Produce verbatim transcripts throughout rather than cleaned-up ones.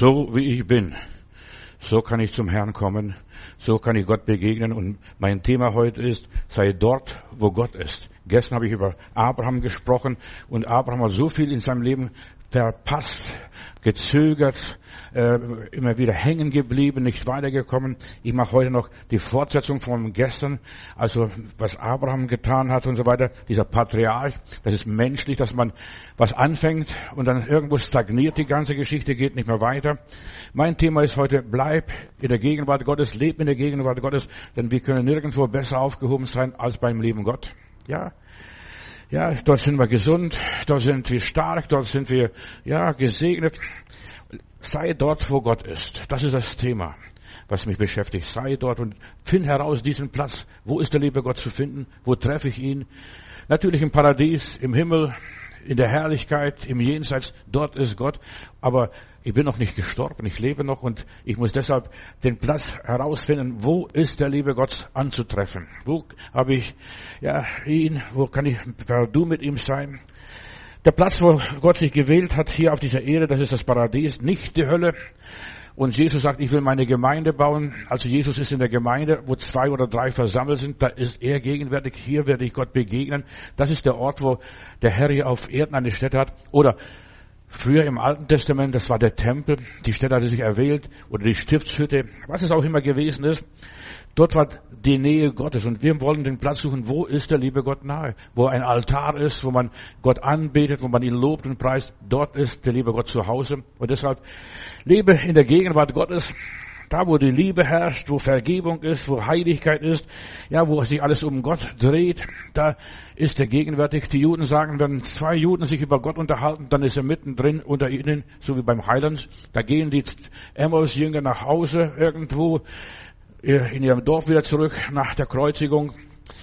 So wie ich bin, so kann ich zum Herrn kommen, so kann ich Gott begegnen. Und mein Thema heute ist, sei dort, wo Gott ist. Gestern habe ich über Abraham gesprochen und Abraham hat so viel in seinem Leben verpasst, gezögert, äh, immer wieder hängen geblieben, nicht weitergekommen. Ich mache heute noch die Fortsetzung von gestern, also was Abraham getan hat und so weiter. Dieser Patriarch, das ist menschlich, dass man was anfängt und dann irgendwo stagniert die ganze Geschichte, geht nicht mehr weiter. Mein Thema ist heute, bleib in der Gegenwart Gottes, leb in der Gegenwart Gottes, denn wir können nirgendwo besser aufgehoben sein als beim lieben Gott. Ja. Ja, dort sind wir gesund, dort sind wir stark, dort sind wir, ja, gesegnet. Sei dort, wo Gott ist. Das ist das Thema, was mich beschäftigt. Sei dort und find heraus diesen Platz. Wo ist der liebe Gott zu finden? Wo treffe ich ihn? Natürlich im Paradies, im Himmel, in der Herrlichkeit, im Jenseits. Dort ist Gott. Aber ich bin noch nicht gestorben, ich lebe noch und ich muss deshalb den Platz herausfinden, wo ist der liebe Gott anzutreffen? Wo habe ich, ja, ihn, wo kann ich, du mit ihm sein? Der Platz, wo Gott sich gewählt hat, hier auf dieser Erde, das ist das Paradies, nicht die Hölle. Und Jesus sagt, ich will meine Gemeinde bauen. Also Jesus ist in der Gemeinde, wo zwei oder drei versammelt sind. Da ist er gegenwärtig. Hier werde ich Gott begegnen. Das ist der Ort, wo der Herr hier auf Erden eine Stätte hat. Oder früher im Alten Testament, das war der Tempel. Die Stätte hatte sich erwählt. Oder die Stiftshütte. Was es auch immer gewesen ist. Dort war die Nähe Gottes. Und wir wollen den Platz suchen, wo ist der liebe Gott nahe? Wo ein Altar ist, wo man Gott anbetet, wo man ihn lobt und preist. Dort ist der liebe Gott zu Hause. Und deshalb lebe in der Gegenwart Gottes. Da, wo die Liebe herrscht, wo Vergebung ist, wo Heiligkeit ist, ja, wo sich alles um Gott dreht, da ist er gegenwärtig. Die Juden sagen, wenn zwei Juden sich über Gott unterhalten, dann ist er mittendrin unter ihnen, so wie beim Heiland. Da gehen die Emmaus-Jünger nach Hause irgendwo, in ihrem Dorf wieder zurück nach der Kreuzigung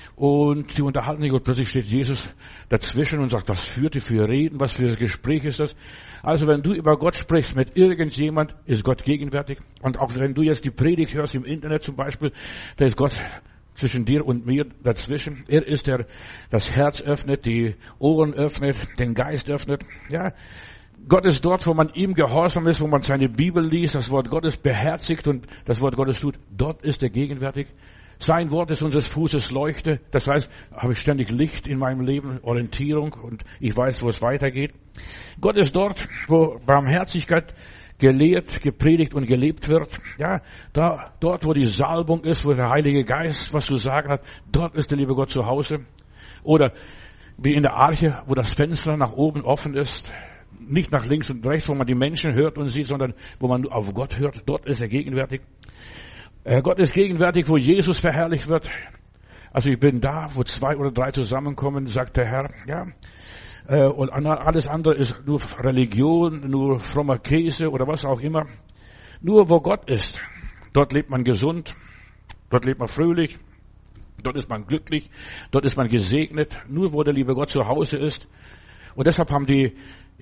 und sie unterhalten sich und plötzlich steht Jesus dazwischen und sagt, was führt ihr für Reden, was für ein Gespräch ist das? Also wenn du über Gott sprichst mit irgendjemand, ist Gott gegenwärtig. Und auch wenn du jetzt die Predigt hörst im Internet zum Beispiel, da ist Gott zwischen dir und mir dazwischen. Er ist der, das Herz öffnet, die Ohren öffnet, den Geist öffnet, ja. Gott ist dort, wo man ihm gehorsam ist, wo man seine Bibel liest, das Wort Gottes beherzigt und das Wort Gottes tut. Dort ist er gegenwärtig. Sein Wort ist unseres Fußes Leuchte. Das heißt, habe ich ständig Licht in meinem Leben, Orientierung und ich weiß, wo es weitergeht. Gott ist dort, wo Barmherzigkeit gelehrt, gepredigt und gelebt wird. Ja, da, dort, wo die Salbung ist, wo der Heilige Geist was zu sagen hat, dort ist der liebe Gott zu Hause. Oder wie in der Arche, wo das Fenster nach oben offen ist. Nicht nach links und rechts, wo man die Menschen hört und sieht, sondern wo man auf Gott hört. Dort ist er gegenwärtig. Äh, Gott ist gegenwärtig, wo Jesus verherrlicht wird. Also ich bin da, wo zwei oder drei zusammenkommen, sagt der Herr. Ja. Äh, und alles andere ist nur Religion, nur frommer Käse oder was auch immer. Nur wo Gott ist, dort lebt man gesund, dort lebt man fröhlich, dort ist man glücklich, dort ist man gesegnet. Nur wo der liebe Gott zu Hause ist. Und deshalb haben die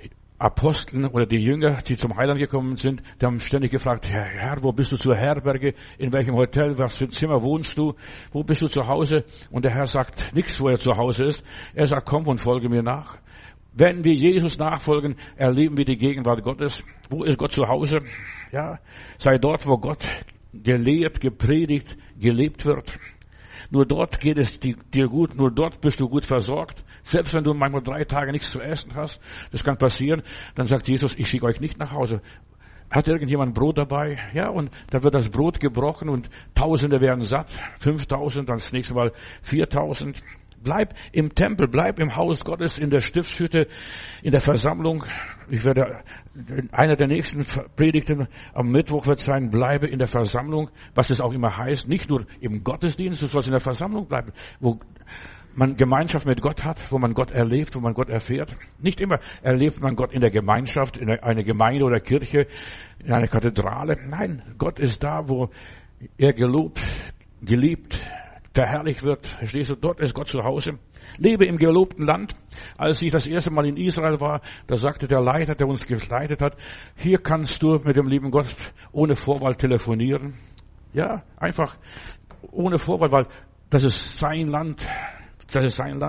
Aposteln oder die Jünger, die zum Heiland gekommen sind, die haben ständig gefragt, Herr, Herr, wo bist du zur Herberge? In welchem Hotel, was für ein Zimmer wohnst du? Wo bist du zu Hause? Und der Herr sagt nichts, wo er zu Hause ist. Er sagt, komm und folge mir nach. Wenn wir Jesus nachfolgen, erleben wir die Gegenwart Gottes. Wo ist Gott zu Hause? Ja, sei dort, wo Gott gelehrt, gepredigt, gelebt wird. Nur dort geht es dir gut, nur dort bist du gut versorgt. Selbst wenn du manchmal drei Tage nichts zu essen hast, das kann passieren, dann sagt Jesus, ich schicke euch nicht nach Hause. Hat irgendjemand Brot dabei? Ja, und dann wird das Brot gebrochen und Tausende werden satt. Fünftausend, dann das nächste Mal viertausend. Bleib im Tempel, bleib im Haus Gottes, in der Stiftshütte, in der Versammlung. Ich werde, einer der nächsten Predigten am Mittwoch wird sein, bleibe in der Versammlung, was es auch immer heißt. Nicht nur im Gottesdienst, du sollst in der Versammlung bleiben, wo man Gemeinschaft mit Gott hat, wo man Gott erlebt, wo man Gott erfährt. Nicht immer erlebt man Gott in der Gemeinschaft, in einer Gemeinde oder Kirche, in einer Kathedrale. Nein, Gott ist da, wo er gelobt, geliebt, verherrlicht wird. Verstehst du? Dort ist Gott zu Hause. Lebe im gelobten Land. Als ich das erste Mal in Israel war, da sagte der Leiter, der uns geleitet hat, hier kannst du mit dem lieben Gott ohne Vorwahl telefonieren. Ja, einfach ohne Vorwahl, weil das ist sein Land. Das ist sein Land.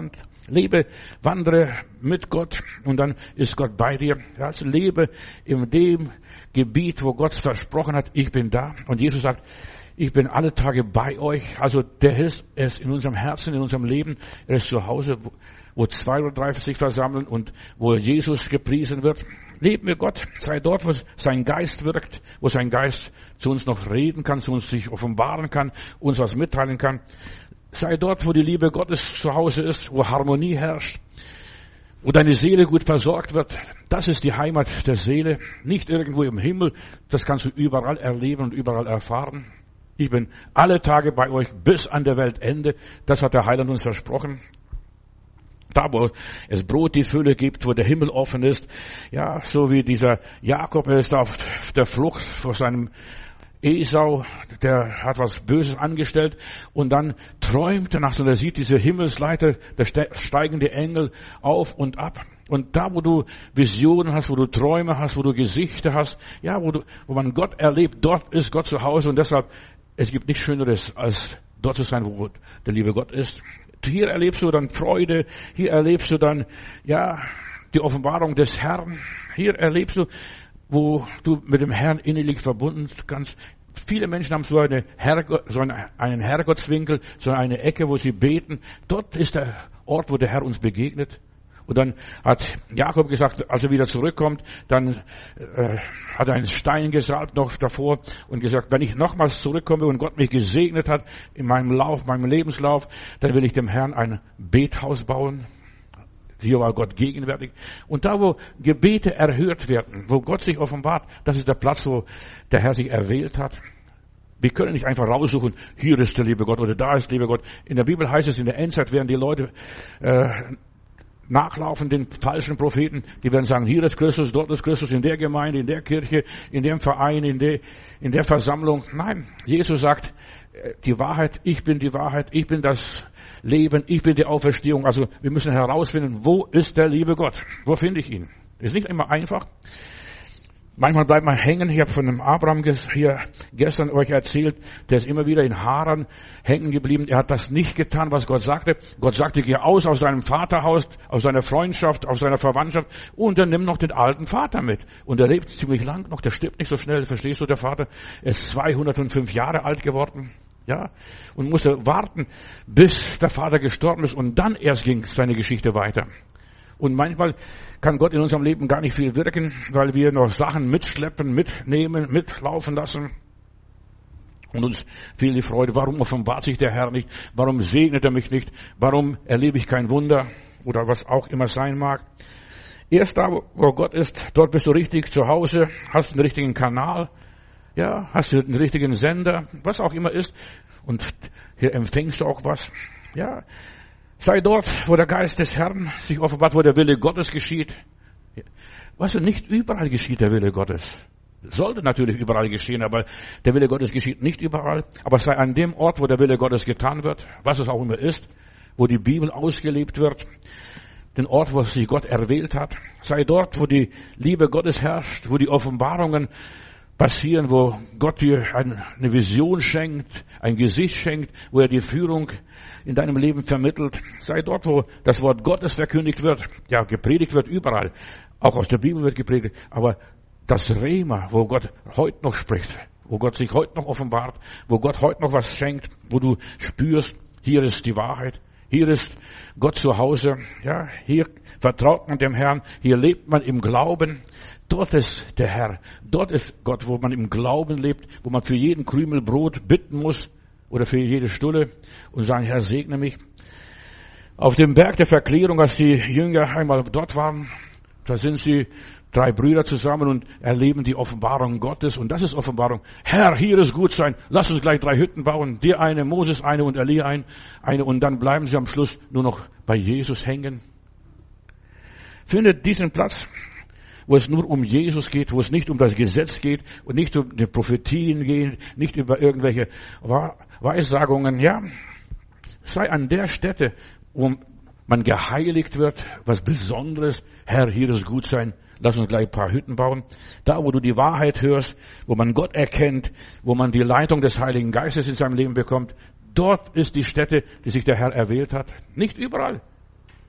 Lebe, wandere mit Gott und dann ist Gott bei dir. Also lebe in dem Gebiet, wo Gott versprochen hat, ich bin da. Und Jesus sagt, ich bin alle Tage bei euch. Also der ist es in unserem Herzen, in unserem Leben. Er ist zu Hause, wo, wo zwei oder drei sich versammeln und wo Jesus gepriesen wird. Lebe mit Gott, sei dort, wo sein Geist wirkt, wo sein Geist zu uns noch reden kann, zu uns sich offenbaren kann, uns was mitteilen kann. Sei dort, wo die Liebe Gottes zu Hause ist, wo Harmonie herrscht, wo deine Seele gut versorgt wird. Das ist die Heimat der Seele, nicht irgendwo im Himmel. Das kannst du überall erleben und überall erfahren. Ich bin alle Tage bei euch bis an der Weltende. Das hat der Heiland uns versprochen. Da, wo es Brot die Fülle gibt, wo der Himmel offen ist. Ja, so wie dieser Jakob, er ist auf der Flucht vor seinem Esau, der hat was Böses angestellt und dann träumt er nachts und er sieht diese Himmelsleiter, da steigen die Engel auf und ab. Und da, wo du Visionen hast, wo du Träume hast, wo du Gesichter hast, ja, wo du, wo man Gott erlebt, dort ist Gott zu Hause und deshalb, es gibt nichts Schöneres, als dort zu sein, wo der liebe Gott ist. Hier erlebst du dann Freude, hier erlebst du dann, ja, die Offenbarung des Herrn. Hier erlebst du, wo du mit dem Herrn innerlich verbunden kannst. Viele Menschen haben so, eine Herrgott, so einen Herrgottswinkel, so eine Ecke, wo sie beten. Dort ist der Ort, wo der Herr uns begegnet. Und dann hat Jakob gesagt, als er wieder zurückkommt, dann äh, hat er einen Stein gesalbt noch davor und gesagt, wenn ich nochmals zurückkomme und Gott mich gesegnet hat in meinem Lauf, meinem Lebenslauf, dann will ich dem Herrn ein Bethaus bauen. Hier war Gott gegenwärtig. Und da, wo Gebete erhört werden, wo Gott sich offenbart, das ist der Platz, wo der Herr sich erwählt hat. Wir können nicht einfach raussuchen, hier ist der liebe Gott oder da ist der liebe Gott. In der Bibel heißt es, in der Endzeit werden die Leute äh, nachlaufen, den falschen Propheten. Die werden sagen, hier ist Christus, dort ist Christus, in der Gemeinde, in der Kirche, in dem Verein, in der, in der Versammlung. Nein, Jesus sagt, die Wahrheit, ich bin die Wahrheit, ich bin das Leben, ich bin die Auferstehung. Also wir müssen herausfinden, wo ist der liebe Gott? Wo finde ich ihn? Ist nicht immer einfach. Manchmal bleibt man hängen. Ich habe von dem Abraham hier gestern euch erzählt, der ist immer wieder in Haran hängen geblieben. Er hat das nicht getan, was Gott sagte. Gott sagte, geh aus aus seinem Vaterhaus, aus seiner Freundschaft, aus seiner Verwandtschaft und dann nimm noch den alten Vater mit. Und er lebt ziemlich lang noch, der stirbt nicht so schnell. Verstehst du, der Vater? Er ist zweihundertfünf Jahre alt geworden. Ja, und musste warten, bis der Vater gestorben ist und dann erst ging seine Geschichte weiter. Und manchmal kann Gott in unserem Leben gar nicht viel wirken, weil wir noch Sachen mitschleppen, mitnehmen, mitlaufen lassen. Und uns fehlt die Freude. Warum offenbart sich der Herr nicht? Warum segnet er mich nicht? Warum erlebe ich kein Wunder? Oder was auch immer sein mag. Erst da, wo Gott ist, dort bist du richtig zu Hause, hast den richtigen Kanal. Ja, hast du den richtigen Sender, was auch immer ist. Und hier empfängst du auch was. Ja, sei dort, wo der Geist des Herrn sich offenbart, wo der Wille Gottes geschieht. Weißt du, nicht überall geschieht der Wille Gottes. Sollte natürlich überall geschehen, aber der Wille Gottes geschieht nicht überall. Aber sei an dem Ort, wo der Wille Gottes getan wird, was es auch immer ist, wo die Bibel ausgelebt wird, den Ort, wo sich Gott erwählt hat. Sei dort, wo die Liebe Gottes herrscht, wo die Offenbarungen passieren, wo Gott dir eine Vision schenkt, ein Gesicht schenkt, wo er die Führung in deinem Leben vermittelt. Sei dort, wo das Wort Gottes verkündigt wird. Ja, gepredigt wird überall. Auch aus der Bibel wird gepredigt. Aber das Rema, wo Gott heute noch spricht, wo Gott sich heute noch offenbart, wo Gott heute noch was schenkt, wo du spürst, hier ist die Wahrheit. Hier ist Gott zu Hause. Ja, hier vertraut man dem Herrn. Hier lebt man im Glauben. Dort ist der Herr. Dort ist Gott, wo man im Glauben lebt, wo man für jeden Krümel Brot bitten muss oder für jede Stulle und sagen, Herr, segne mich. Auf dem Berg der Verklärung, als die Jünger einmal dort waren, da sind sie drei Brüder zusammen und erleben die Offenbarung Gottes. Und das ist Offenbarung. Herr, hier ist gut sein. Lass uns gleich drei Hütten bauen. Dir eine, Moses eine und Elia ein, eine. Und dann bleiben sie am Schluss nur noch bei Jesus hängen. Findet diesen Platz, wo es nur um Jesus geht, wo es nicht um das Gesetz geht und nicht um die Prophetien geht, nicht über irgendwelche Weissagungen. Ja, sei an der Stätte, wo man geheiligt wird, was Besonderes. Herr, hier ist gut sein. Lass uns gleich ein paar Hütten bauen. Da, wo du die Wahrheit hörst, wo man Gott erkennt, wo man die Leitung des Heiligen Geistes in seinem Leben bekommt, dort ist die Stätte, die sich der Herr erwählt hat. Nicht überall.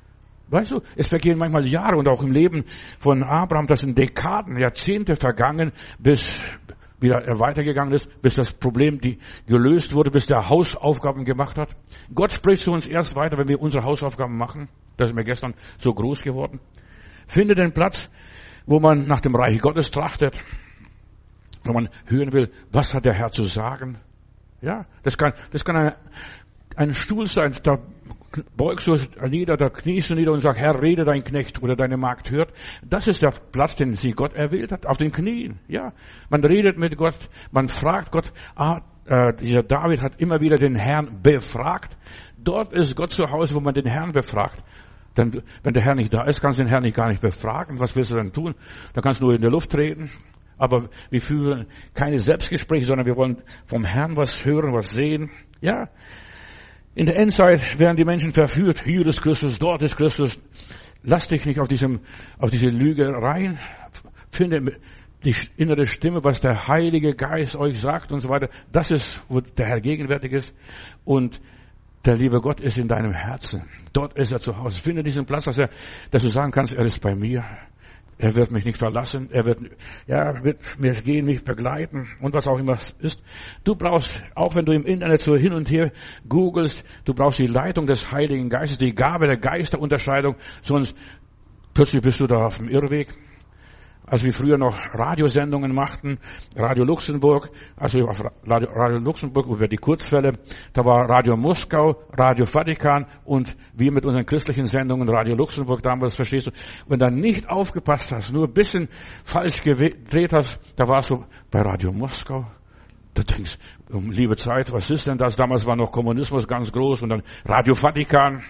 Weißt du, es vergehen manchmal Jahre und auch im Leben von Abraham, das sind Dekaden, Jahrzehnte vergangen, bis wieder er weitergegangen ist, bis das Problem die gelöst wurde, bis der Hausaufgaben gemacht hat. Gott spricht zu uns erst weiter, wenn wir unsere Hausaufgaben machen. Das ist mir gestern so groß geworden. Finde den Platz, wo man nach dem Reich Gottes trachtet, wo man hören will, was hat der Herr zu sagen. Ja, das kann, das kann ein, ein Stuhl sein, da beugst du nieder, da kniest du nieder und sagst, Herr, rede dein Knecht oder deine Magd hört. Das ist der Platz, den sie Gott erwählt hat, auf den Knien. Ja, man redet mit Gott, man fragt Gott. Ah, äh, dieser David hat immer wieder den Herrn befragt. Dort ist Gott zu Hause, wo man den Herrn befragt. Denn wenn der Herr nicht da ist, kannst du den Herrn nicht gar nicht befragen. Was willst du dann tun? Da kannst du nur in der Luft reden. Aber wir führen keine Selbstgespräche, sondern wir wollen vom Herrn was hören, was sehen. Ja. In der Endzeit werden die Menschen verführt. Hier ist Christus, dort ist Christus. Lass dich nicht auf diesem, auf diese Lüge rein. Finde die innere Stimme, was der Heilige Geist euch sagt und so weiter. Das ist, wo der Herr gegenwärtig ist. Und der liebe Gott ist in deinem Herzen. Dort ist er zu Hause. Finde diesen Platz, dass er, dass du sagen kannst, er ist bei mir. Er wird mich nicht verlassen. Er wird, ja, wird mir gehen, mich begleiten und was auch immer es ist. Du brauchst, auch wenn du im Internet so hin und her googelst, du brauchst die Leitung des Heiligen Geistes, die Gabe der Geisterunterscheidung, sonst plötzlich bist du da auf dem Irrweg. Als wir früher noch Radiosendungen machten, Radio Luxemburg, also auf Radio, Radio Luxemburg über die Kurzfälle, da war Radio Moskau, Radio Vatikan und wir mit unseren christlichen Sendungen Radio Luxemburg damals, verstehst du. Wenn du nicht aufgepasst hast, nur ein bisschen falsch gedreht hast, da warst du bei Radio Moskau. Da denkst du, um liebe Zeit, was ist denn das? Damals war noch Kommunismus ganz groß und dann Radio Vatikan.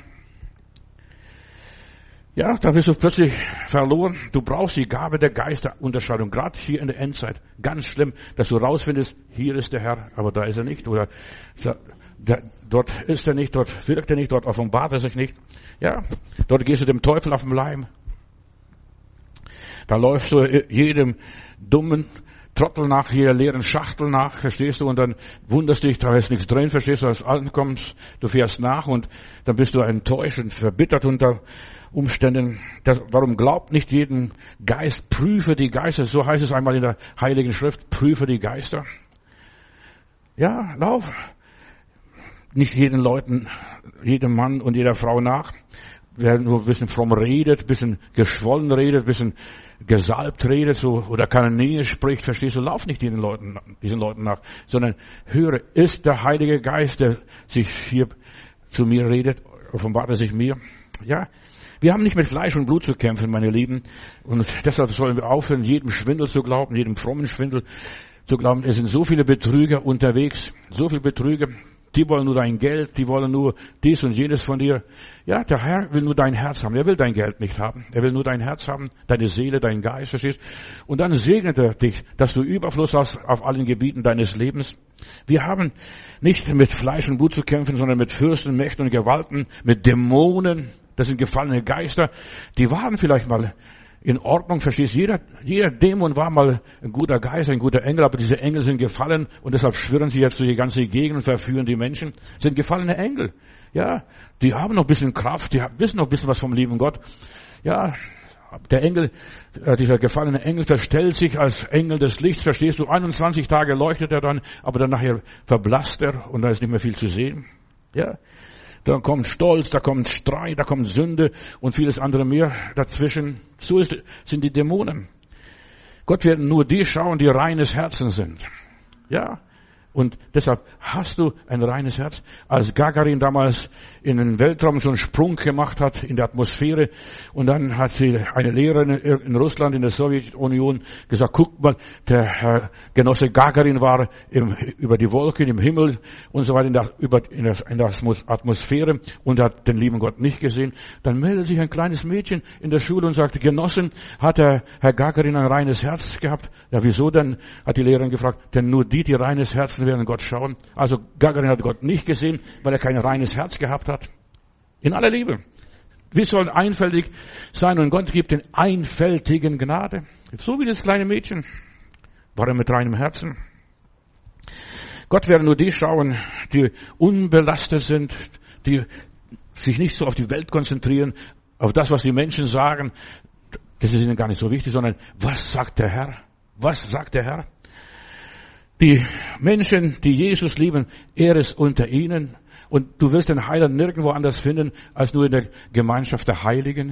Ja, da bist du plötzlich verloren. Du brauchst die Gabe der Geisterunterscheidung, gerade hier in der Endzeit. Ganz schlimm, dass du rausfindest, hier ist der Herr, aber da ist er nicht. Oder der, dort ist er nicht, dort wirkt er nicht, dort offenbart er sich nicht. Ja, dort gehst du dem Teufel auf den Leim. Da läufst du jedem dummen Trottel nach, jeder leeren Schachtel nach, verstehst du, und dann wunderst dich, da ist nichts drin, verstehst du, als du ankommst, du fährst nach und dann bist du enttäuscht und verbittert unter Umständen. Das, darum glaubt nicht jeden Geist, prüfe die Geister, so heißt es einmal in der Heiligen Schrift, prüfe die Geister. Ja, lauf nicht jeden Leuten, jedem Mann und jeder Frau nach, wer nur ein bisschen fromm redet, ein bisschen geschwollen redet, ein bisschen gesalbt redet, so, oder keine Nähe spricht, verstehst du, lauf nicht diesen Leuten, diesen Leuten nach, sondern höre, ist der Heilige Geist, der sich hier zu mir redet, offenbart er sich mir? Ja. Wir haben nicht mit Fleisch und Blut zu kämpfen, meine Lieben. Und deshalb sollen wir aufhören, jedem Schwindel zu glauben, jedem frommen Schwindel zu glauben. Es sind so viele Betrüger unterwegs, so viele Betrüger. Die wollen nur dein Geld, die wollen nur dies und jenes von dir. Ja, der Herr will nur dein Herz haben. Er will dein Geld nicht haben. Er will nur dein Herz haben, deine Seele, dein Geist, verstehst? Und dann segnet er dich, dass du Überfluss hast auf allen Gebieten deines Lebens. Wir haben nicht mit Fleisch und Blut zu kämpfen, sondern mit Fürsten, Mächten und Gewalten, mit Dämonen. Das sind gefallene Geister. Die waren vielleicht mal in Ordnung, verstehst du? Jeder, jeder Dämon war mal ein guter Geist, ein guter Engel, aber diese Engel sind gefallen und deshalb schwirren sie jetzt durch die ganze Gegend und verführen die Menschen. Das sind gefallene Engel. Ja, die haben noch ein bisschen Kraft, die wissen noch ein bisschen was vom lieben Gott. Ja, der Engel, dieser gefallene Engel verstellt sich als Engel des Lichts, verstehst du? einundzwanzig Tage leuchtet er dann, aber dann nachher verblasst er und da ist nicht mehr viel zu sehen. Ja. Da kommt Stolz, da kommt Streit, da kommt Sünde und vieles andere mehr dazwischen. So ist, sind die Dämonen. Gott wird nur die schauen, die reines Herzen sind. Ja. Und deshalb hast du ein reines Herz. Als Gagarin damals in den Weltraum so einen Sprung gemacht hat in der Atmosphäre und dann hat sie eine Lehrerin in Russland, in der Sowjetunion gesagt, guck mal, der Herr Genosse Gagarin war im, über die Wolken, im Himmel und so weiter, in der, über, in, der, in der Atmosphäre und hat den lieben Gott nicht gesehen. Dann meldet sich ein kleines Mädchen in der Schule und sagt, Genossen, hat der Herr Gagarin ein reines Herz gehabt? Ja, wieso denn? Hat die Lehrerin gefragt. Denn nur die, die reines Herz werden Gott schauen. Also Gagarin hat Gott nicht gesehen, weil er kein reines Herz gehabt hat. In aller Liebe. Wir sollen einfältig sein und Gott gibt den Einfältigen Gnade. So wie das kleine Mädchen war er mit reinem Herzen. Gott wird nur die schauen, die unbelastet sind, die sich nicht so auf die Welt konzentrieren, auf das, was die Menschen sagen, das ist ihnen gar nicht so wichtig, sondern was sagt der Herr? Was sagt der Herr? Die Menschen, die Jesus lieben, er ist unter ihnen. Und du wirst den Heiland nirgendwo anders finden, als nur in der Gemeinschaft der Heiligen,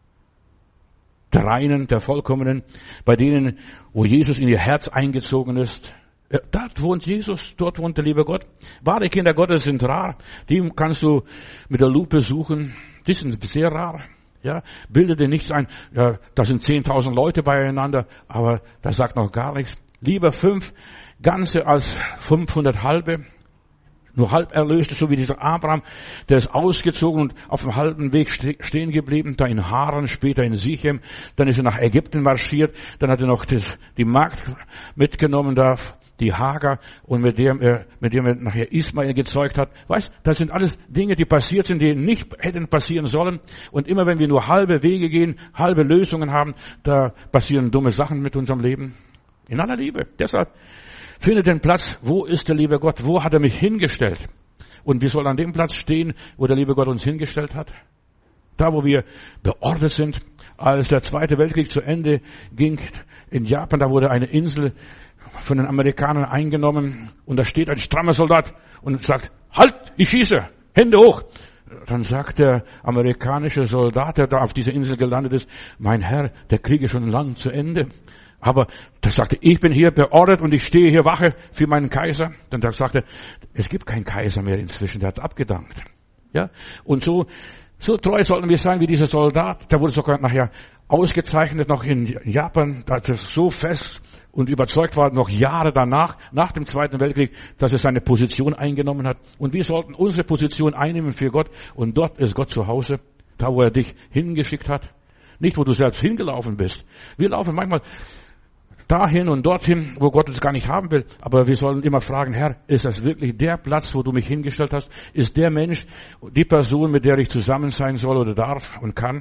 der Reinen, der Vollkommenen, bei denen, wo Jesus in ihr Herz eingezogen ist. Dort wohnt Jesus, dort wohnt der liebe Gott. Wahre Kinder Gottes sind rar. Die kannst du mit der Lupe suchen. Die sind sehr rar. Ja, bilde dir nichts ein. Ja, da sind zehntausend Leute beieinander, aber das sagt noch gar nichts. Lieber fünf ganze als fünfhundert halbe. Nur halb erlöste, so wie dieser Abraham, der ist ausgezogen und auf dem halben Weg stehen geblieben, da in Haran, später in Sichem, dann ist er nach Ägypten marschiert, dann hat er noch das, die Magd mitgenommen, da, die Hagar, und mit dem er, mit dem er nachher Ismael gezeugt hat. Weißt, das sind alles Dinge, die passiert sind, die nicht hätten passieren sollen. Und immer wenn wir nur halbe Wege gehen, halbe Lösungen haben, da passieren dumme Sachen mit unserem Leben. In aller Liebe. Deshalb, finde den Platz, wo ist der liebe Gott, wo hat er mich hingestellt? Und wir sollen an dem Platz stehen, wo der liebe Gott uns hingestellt hat. Da, wo wir beortet sind. Als der Zweite Weltkrieg zu Ende ging in Japan, da wurde eine Insel von den Amerikanern eingenommen. Und da steht ein strammer Soldat und sagt, halt, ich schieße, Hände hoch. Dann sagt der amerikanische Soldat, der da auf dieser Insel gelandet ist, mein Herr, der Krieg ist schon lang zu Ende. Aber da sagte, ich bin hier beordert und ich stehe hier Wache für meinen Kaiser. Dann sagte er, es gibt keinen Kaiser mehr inzwischen, der hat's abgedankt. Ja? Und so, so treu sollten wir sein wie dieser Soldat. Der wurde sogar nachher ausgezeichnet, noch in Japan, dass er so fest und überzeugt war, noch Jahre danach, nach dem Zweiten Weltkrieg, dass er seine Position eingenommen hat. Und wir sollten unsere Position einnehmen für Gott. Und dort ist Gott zu Hause, da wo er dich hingeschickt hat. Nicht, wo du selbst hingelaufen bist. Wir laufen manchmal dahin und dorthin, wo Gott uns gar nicht haben will. Aber wir sollen immer fragen, Herr, ist das wirklich der Platz, wo du mich hingestellt hast? Ist der Mensch die Person, mit der ich zusammen sein soll oder darf und kann?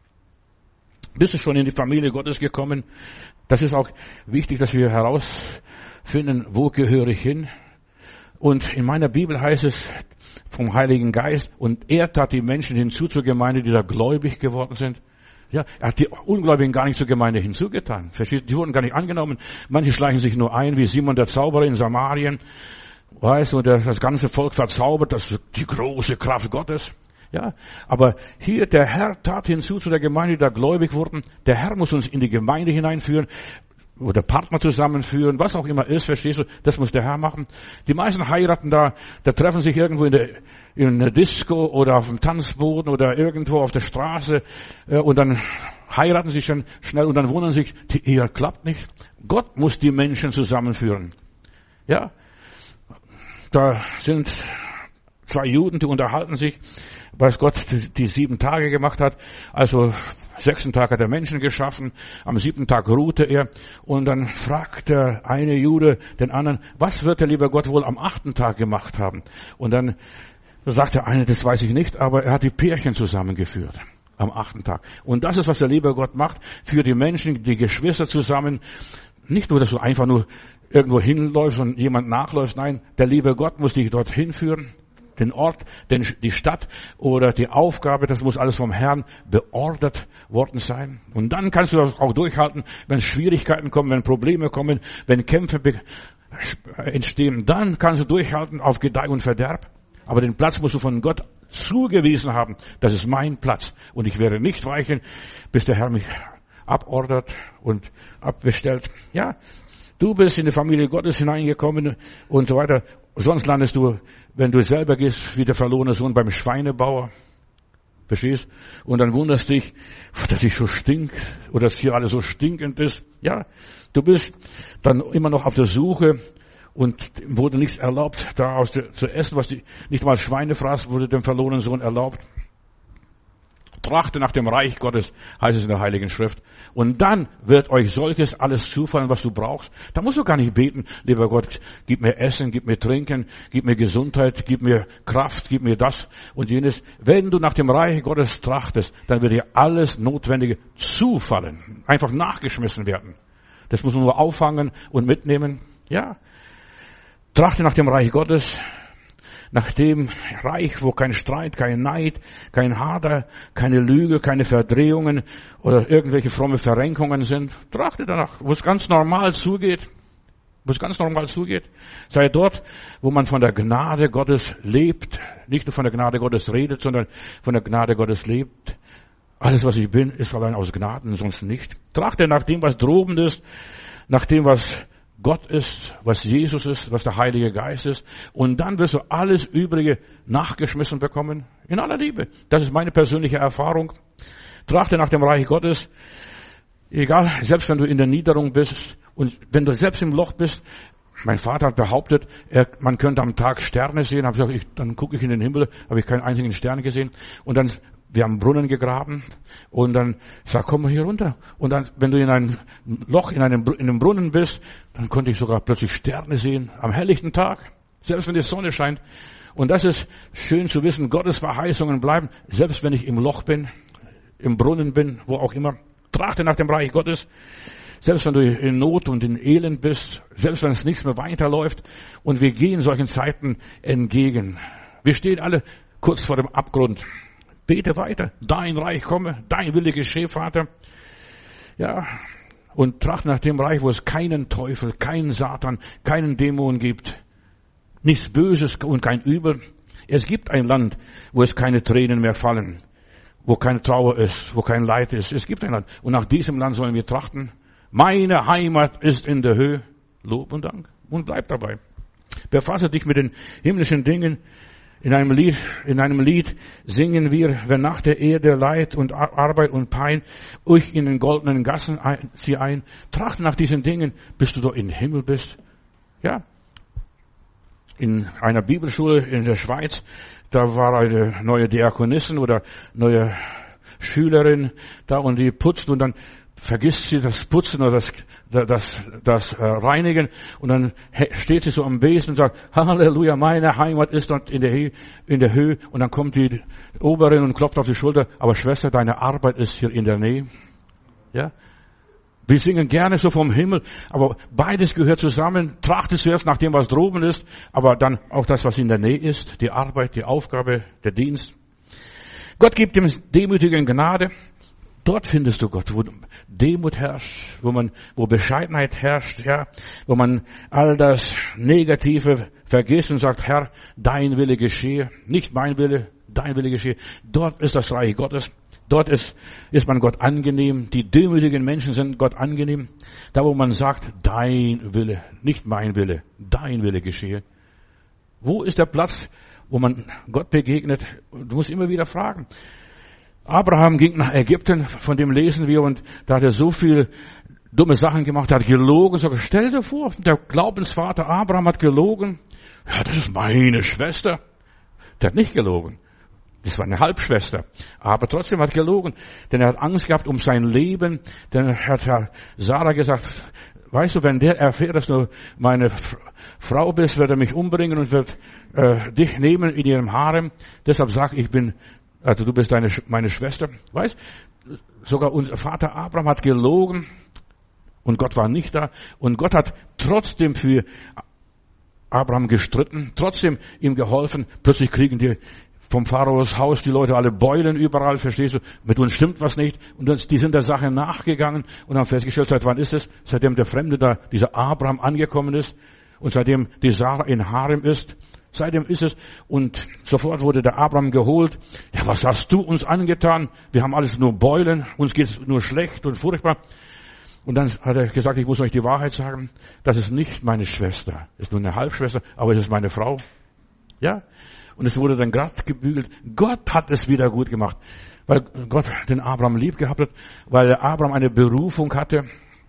Bist du schon in die Familie Gottes gekommen? Das ist auch wichtig, dass wir herausfinden, wo gehöre ich hin? Und in meiner Bibel heißt es vom Heiligen Geist, und er tat die Menschen hinzu zur Gemeinde, die da gläubig geworden sind. Ja, er hat die Ungläubigen gar nicht zur Gemeinde hinzugetan. Verstehst? Die wurden gar nicht angenommen. Manche schleichen sich nur ein, wie Simon der Zauberer in Samarien. Weißt du, das ganze Volk verzaubert, das ist die große Kraft Gottes. Ja, aber hier, der Herr tat hinzu zu der Gemeinde, die da gläubig wurden. Der Herr muss uns in die Gemeinde hineinführen, oder Partner zusammenführen, was auch immer ist, verstehst du? Das muss der Herr machen. Die meisten heiraten da, da treffen sich irgendwo in der, in der Disco oder auf dem Tanzboden oder irgendwo auf der Straße, äh, und dann heiraten sie schon schnell und dann wundern sich, die Ehe klappt nicht. Gott muss die Menschen zusammenführen. Ja, da sind zwei Juden, die unterhalten sich, was Gott die, die sieben Tage gemacht hat. Also sechsten Tag hat er Menschen geschaffen, am siebten Tag ruhte er, und dann fragt der eine Jude den anderen, was wird der liebe Gott wohl am achten Tag gemacht haben? Und dann sagt der eine, das weiß ich nicht, aber er hat die Pärchen zusammengeführt am achten Tag. Und das ist, was der liebe Gott macht, für die Menschen, die Geschwister zusammen. Nicht nur, dass du einfach nur irgendwo hinläufst und jemand nachläufst, nein, der liebe Gott muss dich dorthin führen. Den Ort, den, die Stadt oder die Aufgabe, das muss alles vom Herrn beordert worden sein. Und dann kannst du das auch durchhalten, wenn Schwierigkeiten kommen, wenn Probleme kommen, wenn Kämpfe entstehen. Dann kannst du durchhalten auf Gedeih und Verderb. Aber den Platz musst du von Gott zugewiesen haben. Das ist mein Platz. Und ich werde nicht weichen, bis der Herr mich abordert und abbestellt. Ja, du bist in die Familie Gottes hineingekommen und so weiter. Sonst landest du, wenn du selber gehst, wie der verlorene Sohn beim Schweinebauer. Verstehst? Und dann wunderst dich, dass ich so stink oder dass hier alles so stinkend ist. Ja, du bist dann immer noch auf der Suche und wurde nichts erlaubt, da aus der, zu essen, was die, nicht mal Schweine fraß, wurde dem verlorenen Sohn erlaubt. Trachte nach dem Reich Gottes, heißt es in der Heiligen Schrift. Und dann wird euch solches alles zufallen, was du brauchst. Da musst du gar nicht beten, lieber Gott, gib mir Essen, gib mir Trinken, gib mir Gesundheit, gib mir Kraft, gib mir das und jenes. Wenn du nach dem Reich Gottes trachtest, dann wird dir alles Notwendige zufallen. Einfach nachgeschmissen werden. Das muss man nur auffangen und mitnehmen. Ja. Trachte nach dem Reich Gottes. nach dem Reich, wo kein Streit, kein Neid, kein Hader, keine Lüge, keine Verdrehungen oder irgendwelche fromme Verrenkungen sind. Trachte danach, wo es ganz normal zugeht. Wo es ganz normal zugeht. Sei dort, wo man von der Gnade Gottes lebt. Nicht nur von der Gnade Gottes redet, sondern von der Gnade Gottes lebt. Alles, was ich bin, ist allein aus Gnaden, sonst nicht. Trachte nach dem, was droben ist, nach dem, was Gott ist, was Jesus ist, was der Heilige Geist ist. Und dann wirst du alles Übrige nachgeschmissen bekommen. In aller Liebe. Das ist meine persönliche Erfahrung. Trachte nach dem Reich Gottes. Egal, selbst wenn du in der Niederung bist und wenn du selbst im Loch bist. Mein Vater hat behauptet, er, man könnte am Tag Sterne sehen. Hab ich gesagt, ich, dann gucke ich in den Himmel, habe ich keinen einzigen Stern gesehen. Und dann, wir haben einen Brunnen gegraben und dann sag, komm mal hier runter. Und dann, wenn du in einem Loch, in einem, in einem Brunnen bist, dann konnte ich sogar plötzlich Sterne sehen am helllichten Tag, selbst wenn die Sonne scheint. Und das ist schön zu wissen, Gottes Verheißungen bleiben, selbst wenn ich im Loch bin, im Brunnen bin, wo auch immer. Trachte nach dem Reich Gottes. Selbst wenn du in Not und in Elend bist, selbst wenn es nichts mehr weiterläuft, und wir gehen solchen Zeiten entgegen. Wir stehen alle kurz vor dem Abgrund. Bete weiter. Dein Reich komme, dein Wille geschehe, Vater. Ja. Und trachte nach dem Reich, wo es keinen Teufel, keinen Satan, keinen Dämon gibt. Nichts Böses und kein Übel. Es gibt ein Land, wo es keine Tränen mehr fallen, wo keine Trauer ist, wo kein Leid ist. Es gibt ein Land. Und nach diesem Land sollen wir trachten. Meine Heimat ist in der Höhe. Lob und Dank. Und bleib dabei. Befasse dich mit den himmlischen Dingen. In einem Lied, in einem Lied singen wir, wenn nach der Erde Leid und Arbeit und Pein euch in den goldenen Gassen ein, zieh ein. Trachte nach diesen Dingen, bis du doch im Himmel bist. Ja. In einer Bibelschule in der Schweiz, da war eine neue Diakonissin oder neue Schülerin da und die putzt und dann vergisst sie das Putzen oder das, das, das äh, Reinigen und dann steht sie so am Besen und sagt, Halleluja, meine Heimat ist dort in der, Höhe, in der Höhe. Und dann kommt die Oberin und klopft auf die Schulter, aber Schwester, deine Arbeit ist hier in der Nähe. Ja. Wir singen gerne so vom Himmel, aber beides gehört zusammen. Trachte zuerst nach dem, was droben ist, aber dann auch das, was in der Nähe ist, die Arbeit, die Aufgabe, der Dienst. Gott gibt dem Demütigen Gnade. Dort findest du Gott, wo Demut herrscht, wo man, wo Bescheidenheit herrscht, ja, wo man all das Negative vergisst und sagt, Herr, dein Wille geschehe, nicht mein Wille, dein Wille geschehe. Dort ist das Reich Gottes. Dort ist, ist man Gott angenehm. Die demütigen Menschen sind Gott angenehm. Da, wo man sagt, dein Wille, nicht mein Wille, dein Wille geschehe. Wo ist der Platz, wo man Gott begegnet? Du musst immer wieder fragen. Abraham ging nach Ägypten, von dem lesen wir, und da hat er so viel dumme Sachen gemacht, er hat gelogen. So, stell dir vor, der Glaubensvater Abraham hat gelogen. Ja, das ist meine Schwester. Der hat nicht gelogen. Das war eine Halbschwester. Aber trotzdem hat er gelogen, denn er hat Angst gehabt um sein Leben. Dann hat Sarah gesagt, weißt du, wenn der erfährt, dass du meine Frau bist, wird er mich umbringen und wird äh, dich nehmen in ihrem Harem. Deshalb sag ich, bin Also du bist deine, meine Schwester. Weißt, sogar unser Vater Abraham hat gelogen und Gott war nicht da. Und Gott hat trotzdem für Abraham gestritten, trotzdem ihm geholfen. Plötzlich kriegen die vom Pharaos Haus die Leute alle Beulen überall, verstehst du? Mit uns stimmt was nicht. Und die sind der Sache nachgegangen und haben festgestellt, seit wann ist es? Seitdem der Fremde da, dieser Abraham angekommen ist und seitdem die Sarah in Harem ist. Seitdem ist es, und sofort wurde der Abraham geholt. Ja, was hast du uns angetan? Wir haben alles nur Beulen, uns geht's nur schlecht und furchtbar. Und dann hat er gesagt, ich muss euch die Wahrheit sagen, das ist nicht meine Schwester, ist nur eine Halbschwester, aber es ist meine Frau. Ja? Und es wurde dann glatt gebügelt. Gott hat es wieder gut gemacht, weil Gott den Abraham lieb gehabt hat, weil der Abraham eine Berufung hatte.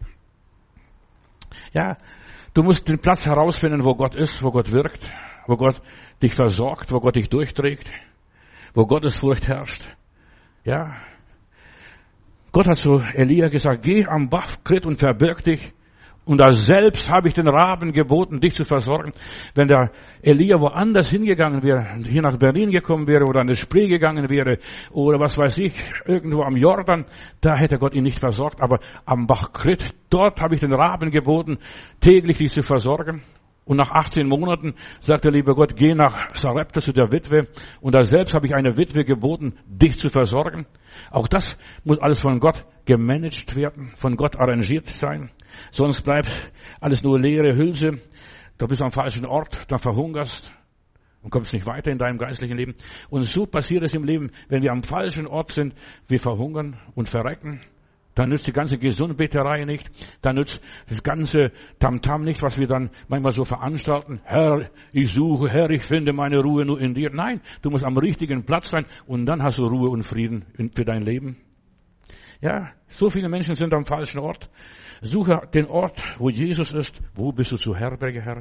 Ja, du musst den Platz herausfinden, wo Gott ist, wo Gott wirkt, wo Gott dich versorgt, wo Gott dich durchträgt, wo Gottesfurcht herrscht. Ja. Gott hat zu Elia gesagt, geh am Bach Krit und verbirg dich. Und da selbst habe ich den Raben geboten, dich zu versorgen. Wenn der Elia woanders hingegangen wäre, hier nach Berlin gekommen wäre oder an die Spree gegangen wäre oder was weiß ich, irgendwo am Jordan, da hätte Gott ihn nicht versorgt. Aber am Bach Krit, dort habe ich den Raben geboten, täglich dich zu versorgen. Und nach achtzehn Monaten sagt der liebe Gott, geh nach Sarepta zu der Witwe. Und da selbst habe ich einer Witwe geboten, dich zu versorgen. Auch das muss alles von Gott gemanagt werden, von Gott arrangiert sein. Sonst bleibt alles nur leere Hülse. Da bist du am falschen Ort, dann verhungerst und kommst nicht weiter in deinem geistlichen Leben. Und so passiert es im Leben, wenn wir am falschen Ort sind, wir verhungern und verrecken. Dann nützt die ganze Gesundbeterei nicht. Dann nützt das ganze Tamtam nicht, was wir dann manchmal so veranstalten. Herr, ich suche, Herr, ich finde meine Ruhe nur in dir. Nein, du musst am richtigen Platz sein und dann hast du Ruhe und Frieden für dein Leben. Ja, so viele Menschen sind am falschen Ort. Suche den Ort, wo Jesus ist. Wo bist du zur Herberge, Herr?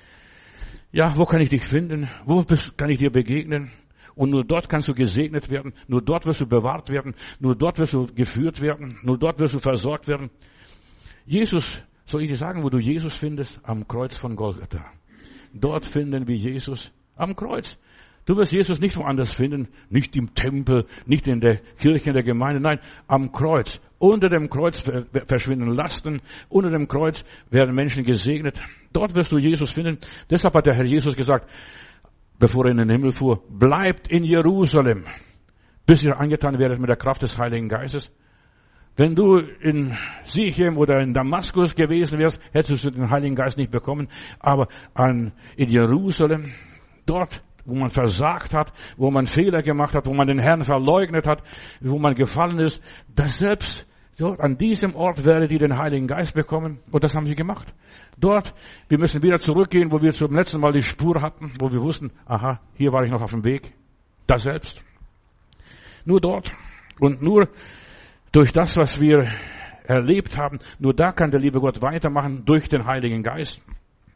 Ja, wo kann ich dich finden? Wo bist, kann ich dir begegnen? Und nur dort kannst du gesegnet werden. Nur dort wirst du bewahrt werden. Nur dort wirst du geführt werden. Nur dort wirst du versorgt werden. Jesus, soll ich dir sagen, wo du Jesus findest? Am Kreuz von Golgatha. Dort finden wir Jesus am Kreuz. Du wirst Jesus nicht woanders finden. Nicht im Tempel, nicht in der Kirche, in der Gemeinde. Nein, am Kreuz. Unter dem Kreuz verschwinden Lasten. Unter dem Kreuz werden Menschen gesegnet. Dort wirst du Jesus finden. Deshalb hat der Herr Jesus gesagt, bevor er in den Himmel fuhr, bleibt in Jerusalem, bis ihr angetan werdet mit der Kraft des Heiligen Geistes. Wenn du in Sichem oder in Damaskus gewesen wärst, hättest du den Heiligen Geist nicht bekommen. Aber an, in Jerusalem, dort, wo man versagt hat, wo man Fehler gemacht hat, wo man den Herrn verleugnet hat, wo man gefallen ist, das selbst, dort an diesem Ort werdet ihr den Heiligen Geist bekommen. Und das haben sie gemacht. Dort, wir müssen wieder zurückgehen, wo wir zum letzten Mal die Spur hatten, wo wir wussten, aha, hier war ich noch auf dem Weg. Das selbst. Nur dort und nur durch das, was wir erlebt haben, nur da kann der liebe Gott weitermachen, durch den Heiligen Geist.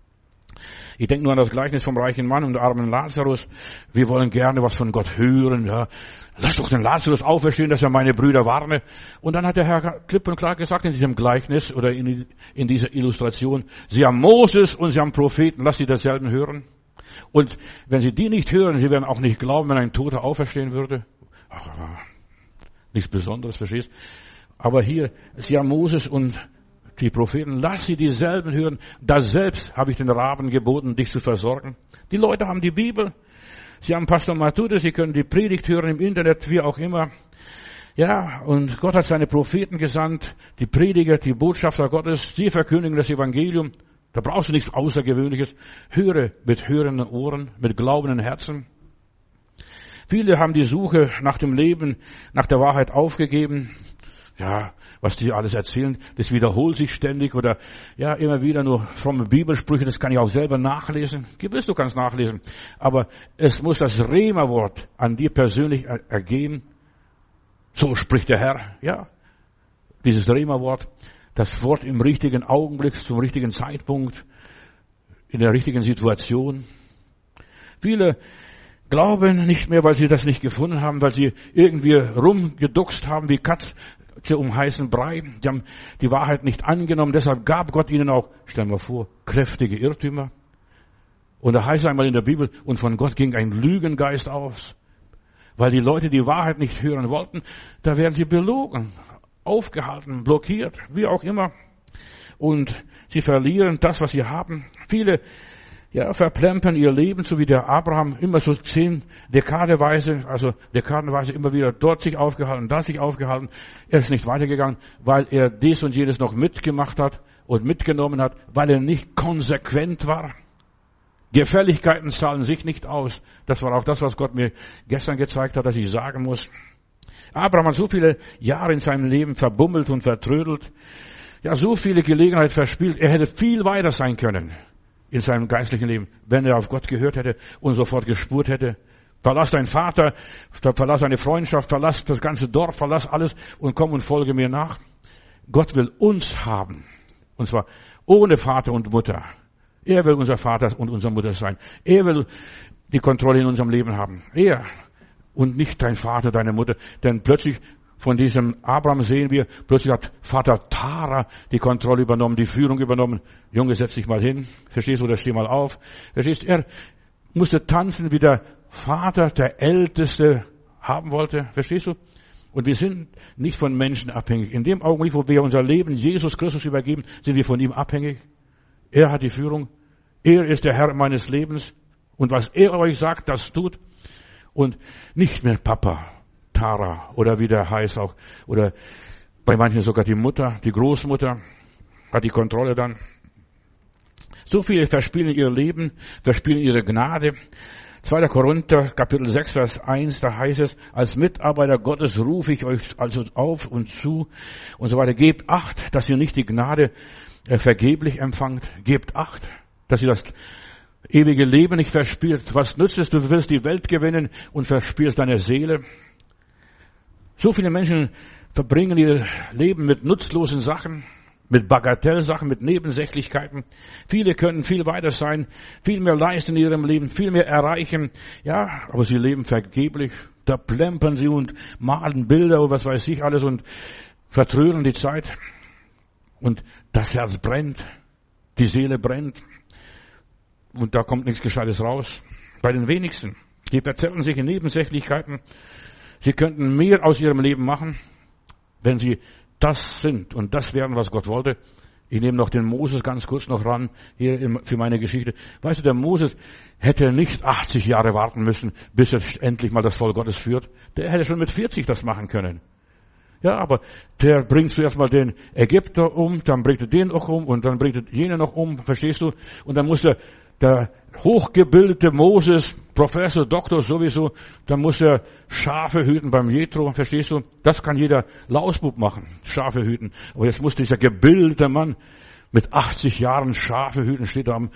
Ich denke nur an das Gleichnis vom reichen Mann und dem armen Lazarus. Wir wollen gerne was von Gott hören. Ja. Lass doch den Lazarus auferstehen, dass er meine Brüder warne. Und dann hat der Herr klipp und klar gesagt in diesem Gleichnis oder in, in dieser Illustration, sie haben Moses und sie haben Propheten, lass sie dasselben hören. Und wenn sie die nicht hören, sie werden auch nicht glauben, wenn ein Toter auferstehen würde. Ach, nichts Besonderes, verstehst? Aber hier, sie haben Moses und die Propheten, lass sie dieselben hören. Da selbst habe ich den Raben geboten, dich zu versorgen. Die Leute haben die Bibel. Sie haben Pastor Matude, sie können die Predigt hören im Internet, wie auch immer. Ja, und Gott hat seine Propheten gesandt, die Prediger, die Botschafter Gottes, sie verkündigen das Evangelium. Da brauchst du nichts Außergewöhnliches. Höre mit hörenden Ohren, mit glaubenden Herzen. Viele haben die Suche nach dem Leben, nach der Wahrheit aufgegeben. Ja, was die alles erzählen, das wiederholt sich ständig oder ja, immer wieder nur fromme Bibelsprüche, das kann ich auch selber nachlesen. Gewiss, du kannst nachlesen. Aber es muss das Rema-Wort an dir persönlich ergehen. So spricht der Herr, ja. Dieses Rema-Wort, das Wort im richtigen Augenblick, zum richtigen Zeitpunkt, in der richtigen Situation. Viele glauben nicht mehr, weil sie das nicht gefunden haben, weil sie irgendwie rumgeduckst haben wie Katz um heißen Brei. Die haben die Wahrheit nicht angenommen. Deshalb gab Gott ihnen auch, stellen wir vor, kräftige Irrtümer. Und da heißt es einmal in der Bibel, und von Gott ging ein Lügengeist aus. Weil die Leute die Wahrheit nicht hören wollten, da werden sie belogen, aufgehalten, blockiert, wie auch immer. Und sie verlieren das, was sie haben. Viele ja, verplempern ihr Leben, so wie der Abraham, immer so zehn Dekadeweise, also dekadenweise immer wieder dort sich aufgehalten, da sich aufgehalten. Er ist nicht weitergegangen, weil er dies und jenes noch mitgemacht hat und mitgenommen hat, weil er nicht konsequent war. Gefälligkeiten zahlen sich nicht aus. Das war auch das, was Gott mir gestern gezeigt hat, dass ich sagen muss. Abraham hat so viele Jahre in seinem Leben verbummelt und vertrödelt. Ja, so viele Gelegenheiten verspielt. Er hätte viel weiter sein können in seinem geistlichen Leben, wenn er auf Gott gehört hätte und sofort gespurt hätte. Verlass deinen Vater, verlass deine Freundschaft, verlass das ganze Dorf, verlass alles und komm und folge mir nach. Gott will uns haben. Und zwar ohne Vater und Mutter. Er will unser Vater und unsere Mutter sein. Er will die Kontrolle in unserem Leben haben. Er und nicht dein Vater, deine Mutter. Denn plötzlich von diesem Abraham sehen wir, plötzlich hat Vater Tara die Kontrolle übernommen, die Führung übernommen. Junge, setz dich mal hin. Verstehst du, oder steh mal auf. Verstehst du, er musste tanzen, wie der Vater, der Älteste, haben wollte. Verstehst du? Und wir sind nicht von Menschen abhängig. In dem Augenblick, wo wir unser Leben Jesus Christus übergeben, sind wir von ihm abhängig. Er hat die Führung. Er ist der Herr meines Lebens. Und was er euch sagt, das tut. Und nicht mehr Papa, Tara oder wie der heißt auch. Oder bei manchen sogar die Mutter, die Großmutter hat die Kontrolle dann. So viele verspielen ihr Leben, verspielen ihre Gnade. zweiter Korinther, Kapitel sechs, Vers eins, da heißt es, als Mitarbeiter Gottes rufe ich euch also auf und zu und so weiter. Gebt Acht, dass ihr nicht die Gnade äh, vergeblich empfangt. Gebt Acht, dass ihr das ewige Leben nicht verspielt. Was nützt es? Du willst die Welt gewinnen und verspielst deine Seele. So viele Menschen verbringen ihr Leben mit nutzlosen Sachen, mit Bagatellsachen, mit Nebensächlichkeiten. Viele können viel weiter sein, viel mehr leisten in ihrem Leben, viel mehr erreichen. Ja, aber sie leben vergeblich. Da plempern sie und malen Bilder und was weiß ich alles und vertrödeln die Zeit. Und das Herz brennt, die Seele brennt. Und da kommt nichts Gescheites raus. Bei den wenigsten. Die verzetteln sich in Nebensächlichkeiten. Sie könnten mehr aus ihrem Leben machen, wenn sie das sind und das werden, was Gott wollte. Ich nehme noch den Moses ganz kurz noch ran, hier für meine Geschichte. Weißt du, der Moses hätte nicht achtzig Jahre warten müssen, bis er endlich mal das Volk Gottes führt. Der hätte schon mit vierzig das machen können. Ja, aber der bringt zuerst mal den Ägypter um, dann bringt er den auch um und dann bringt er jenen noch um, verstehst du? Und dann muss der, der hochgebildete Moses, Professor, Doktor sowieso, dann muss er Schafe hüten beim Jethro, verstehst du? Das kann jeder Lausbub machen, Schafe hüten. Aber jetzt muss dieser gebildete Mann mit achtzig Jahren Schafe hüten, steht da am,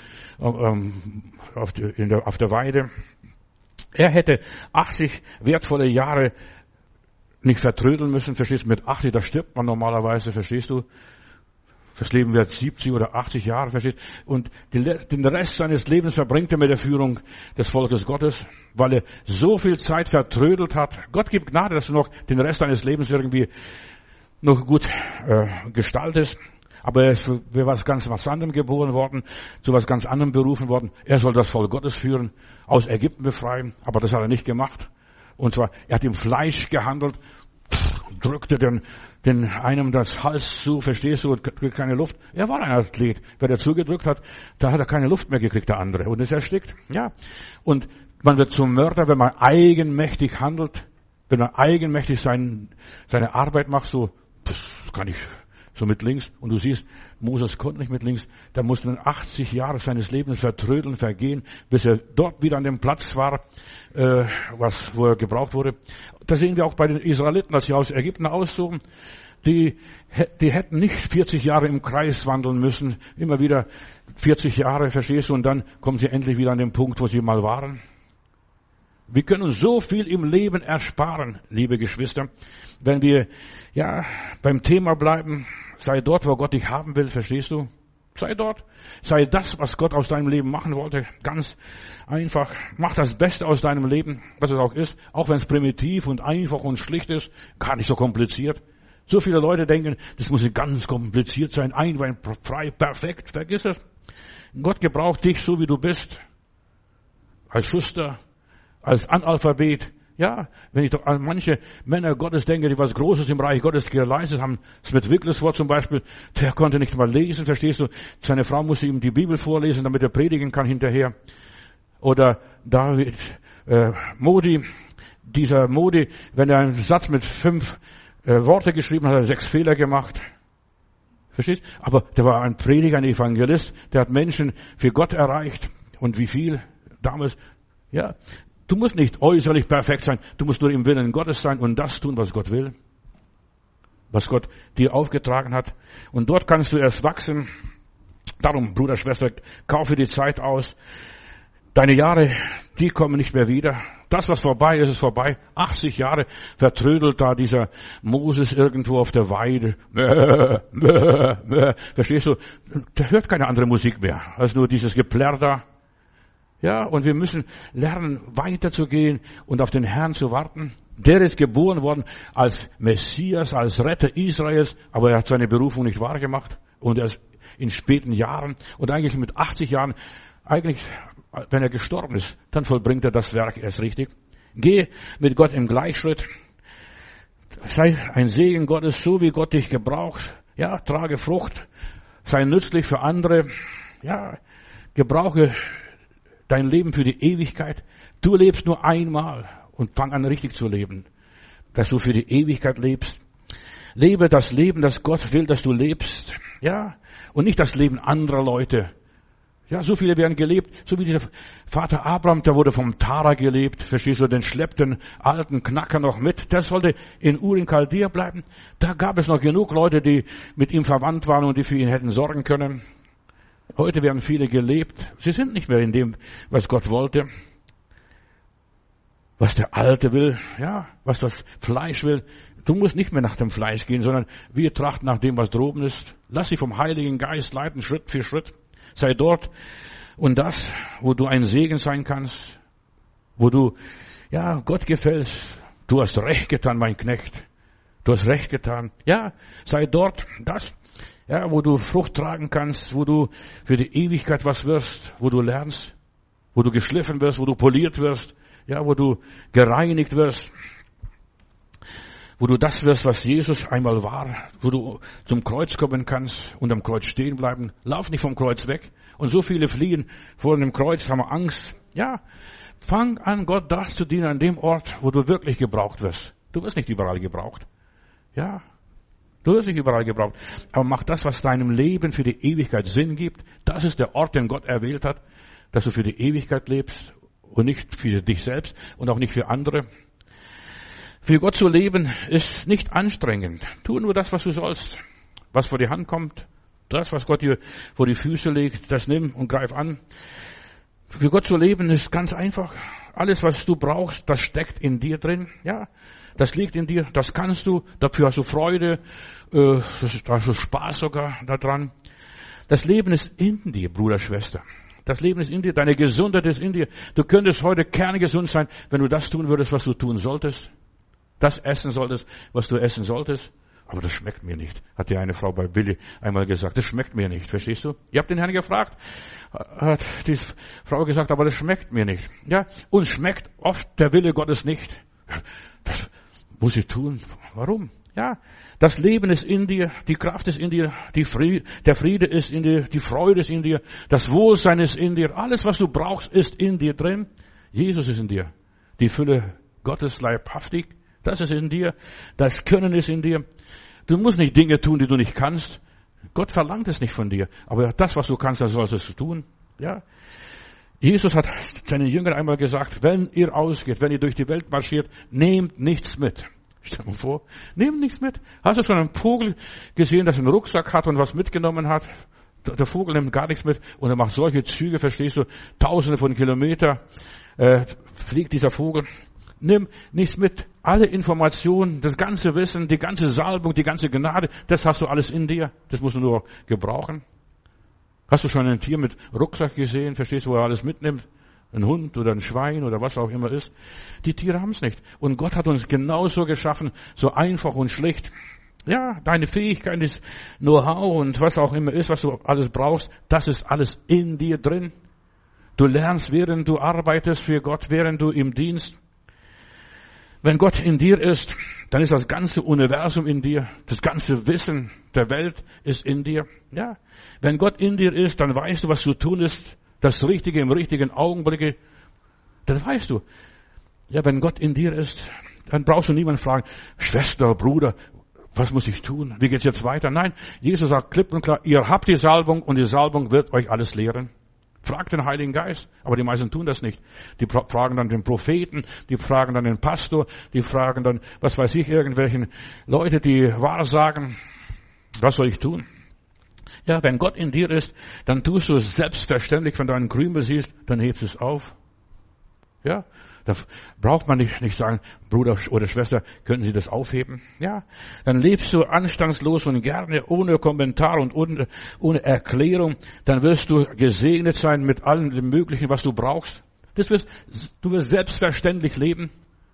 ähm, auf, der, in der, auf der Weide. Er hätte achtzig wertvolle Jahre nicht vertrödeln müssen, verstehst du? Mit achtzig, da stirbt man normalerweise, verstehst du? Das Leben wird siebzig oder achtzig Jahre, verstehst du? Und den Rest seines Lebens verbringt er mit der Führung des Volkes Gottes, weil er so viel Zeit vertrödelt hat. Gott gibt Gnade, dass du noch den Rest deines Lebens irgendwie noch gut äh, gestaltest. Aber er ist für was ganz was anderem geboren worden, zu was ganz anderem berufen worden. Er soll das Volk Gottes führen, aus Ägypten befreien, aber das hat er nicht gemacht. Und zwar, er hat im Fleisch gehandelt, drückte den, den einem das Hals zu, verstehst du, und kriegt keine Luft. Er war ein Athlet. Wer er zugedrückt hat, da hat er keine Luft mehr gekriegt, der andere, und ist erstickt. Ja. Und man wird zum Mörder, wenn man eigenmächtig handelt, wenn man eigenmächtig sein, seine Arbeit macht, so, das kann ich so mit links. Und du siehst, Moses konnte nicht mit links. Da musste er achtzig Jahre seines Lebens vertrödeln, vergehen, bis er dort wieder an dem Platz war, äh, was, wo er gebraucht wurde. Das sehen wir auch bei den Israeliten, als sie aus Ägypten auszogen. Die, die hätten nicht vierzig Jahre im Kreis wandeln müssen, immer wieder vierzig Jahre, verstehst du, und dann kommen sie endlich wieder an den Punkt, wo sie mal waren. Wir können uns so viel im Leben ersparen, liebe Geschwister, wenn wir, ja, beim Thema bleiben. Sei dort, wo Gott dich haben will, verstehst du? Sei dort. Sei das, was Gott aus deinem Leben machen wollte. Ganz einfach. Mach das Beste aus deinem Leben, was es auch ist. Auch wenn es primitiv und einfach und schlicht ist. Gar nicht so kompliziert. So viele Leute denken, das muss ganz kompliziert sein. Einwandfrei, perfekt. Vergiss es. Gott gebraucht dich so, wie du bist. Als Schuster, als Analphabet. Ja, wenn ich doch an manche Männer Gottes denke, die was Großes im Reich Gottes geleistet haben, Smith Wigglesworth zum Beispiel, der konnte nicht mal lesen, verstehst du? Seine Frau musste ihm die Bibel vorlesen, damit er predigen kann hinterher. Oder David äh, Modi, dieser Modi, wenn er einen Satz mit fünf äh, Worte geschrieben hat, hat er sechs Fehler gemacht. Verstehst? Aber der war ein Prediger, ein Evangelist, der hat Menschen für Gott erreicht. Und wie viel damals? Ja. Du musst nicht äußerlich perfekt sein, du musst nur im Willen Gottes sein und das tun, was Gott will, was Gott dir aufgetragen hat. Und dort kannst du erst wachsen. Darum, Bruder, Schwester, kaufe die Zeit aus. Deine Jahre, die kommen nicht mehr wieder. Das, was vorbei ist, ist vorbei. achtzig Jahre vertrödelt da dieser Moses irgendwo auf der Weide. Verstehst du? Der hört keine andere Musik mehr, als nur dieses Geplärr da. Ja, und wir müssen lernen, weiterzugehen und auf den Herrn zu warten. Der ist geboren worden als Messias, als Retter Israels, aber er hat seine Berufung nicht wahr gemacht. Und er ist in späten Jahren und eigentlich mit achtzig Jahren, eigentlich, wenn er gestorben ist, dann vollbringt er das Werk erst richtig. Geh mit Gott im Gleichschritt. Sei ein Segen Gottes, so wie Gott dich gebraucht. Ja, trage Frucht. Sei nützlich für andere. Ja, Gebrauche dein Leben für die Ewigkeit. Du lebst nur einmal und fang an, richtig zu leben. Dass du für die Ewigkeit lebst. Lebe das Leben, das Gott will, dass du lebst. Ja, und nicht das Leben anderer Leute. Ja, so viele werden gelebt, so wie dieser Vater Abraham, der wurde vom Tara gelebt, verstehst du, den schleppt den alten Knacker noch mit, der sollte in Ur in Chaldea bleiben. Da gab es noch genug Leute, die mit ihm verwandt waren und die für ihn hätten sorgen können. Heute werden viele gelebt, sie sind nicht mehr in dem, was Gott wollte, was der Alte will, ja, was das Fleisch will. Du musst nicht mehr nach dem Fleisch gehen, sondern wir trachten nach dem, was droben ist. Lass dich vom Heiligen Geist leiten, Schritt für Schritt. Sei dort und das, wo du ein Segen sein kannst, wo du, ja, Gott gefällst. Du hast recht getan, mein Knecht. Du hast recht getan. Ja, sei dort, das, ja, wo du Frucht tragen kannst, wo du für die Ewigkeit was wirst, wo du lernst, wo du geschliffen wirst, wo du poliert wirst, ja, wo du gereinigt wirst, wo du das wirst, was Jesus einmal war, wo du zum Kreuz kommen kannst und am Kreuz stehen bleiben. Lauf nicht vom Kreuz weg. Und so viele fliehen vor dem Kreuz, haben Angst. Ja, fang an, Gott das zu dienen an dem Ort, wo du wirklich gebraucht wirst. Du wirst nicht überall gebraucht. Ja, du wirst nicht überall gebraucht. Aber mach das, was deinem Leben für die Ewigkeit Sinn gibt. Das ist der Ort, den Gott erwählt hat, dass du für die Ewigkeit lebst und nicht für dich selbst und auch nicht für andere. Für Gott zu leben ist nicht anstrengend. Tu nur das, was du sollst. Was vor die Hand kommt, das, was Gott dir vor die Füße legt, das nimm und greif an. Für Gott zu leben ist ganz einfach. Alles, was du brauchst, das steckt in dir drin. Ja, das liegt in dir, das kannst du. Dafür hast du Freude, äh, da hast du Spaß sogar daran. Das Leben ist in dir, Bruder, Schwester. Das Leben ist in dir, deine Gesundheit ist in dir. Du könntest heute kerngesund sein, wenn du das tun würdest, was du tun solltest. Das essen solltest, was du essen solltest. Aber das schmeckt mir nicht, hat dir eine Frau bei Billy einmal gesagt. Das schmeckt mir nicht, verstehst du? Ihr habt den Herrn gefragt, hat die Frau gesagt, aber das schmeckt mir nicht. Ja, uns schmeckt oft der Wille Gottes nicht. Das muss ich tun. Warum? Ja, das Leben ist in dir, die Kraft ist in dir, die Friede, der Friede ist in dir, die Freude ist in dir, das Wohlsein ist in dir. Alles, was du brauchst, ist in dir drin. Jesus ist in dir. Die Fülle Gottes leibhaftig. Das ist in dir. Das Können ist in dir. Du musst nicht Dinge tun, die du nicht kannst. Gott verlangt es nicht von dir. Aber das, was du kannst, das solltest du tun. Ja. Jesus hat seinen Jüngern einmal gesagt, wenn ihr ausgeht, wenn ihr durch die Welt marschiert, nehmt nichts mit. Stell dir mal vor, nehmt nichts mit. Hast du schon einen Vogel gesehen, der einen Rucksack hat und was mitgenommen hat? Der Vogel nimmt gar nichts mit und er macht solche Züge, verstehst du, tausende von Kilometern äh, fliegt dieser Vogel. Nimm nichts mit. Alle Informationen, das ganze Wissen, die ganze Salbung, die ganze Gnade, das hast du alles in dir. Das musst du nur gebrauchen. Hast du schon ein Tier mit Rucksack gesehen? Verstehst du, wo er alles mitnimmt? Ein Hund oder ein Schwein oder was auch immer ist. Die Tiere haben es nicht. Und Gott hat uns genauso geschaffen, so einfach und schlicht. Ja, deine Fähigkeit ist Know-how und was auch immer ist, was du alles brauchst, das ist alles in dir drin. Du lernst, während du arbeitest für Gott, während du im Dienst. Wenn Gott in dir ist, dann ist das ganze Universum in dir. Das ganze Wissen der Welt ist in dir. Ja. Wenn Gott in dir ist, dann weißt du, was zu tun ist. Das Richtige im richtigen Augenblick. Dann weißt du. Ja, wenn Gott in dir ist, dann brauchst du niemanden fragen, Schwester, Bruder, was muss ich tun? Wie geht's jetzt weiter? Nein, Jesus sagt klipp und klar, ihr habt die Salbung und die Salbung wird euch alles lehren. Fragt den Heiligen Geist. Aber die meisten tun das nicht. Die fragen dann den Propheten, die fragen dann den Pastor, die fragen dann, was weiß ich, irgendwelchen Leute, die wahrsagen. Was soll ich tun? Ja, wenn Gott in dir ist, dann tust du es selbstverständlich, wenn du einen Krümel siehst, dann hebst du es auf. Ja, da braucht man nicht, nicht sagen, Bruder oder Schwester, könnten Sie das aufheben? Ja, dann lebst du anstandslos und gerne, ohne Kommentar und ohne, ohne Erklärung. Dann wirst du gesegnet sein mit allem Möglichen, was du brauchst. Das wirst, du wirst selbstverständlich leben,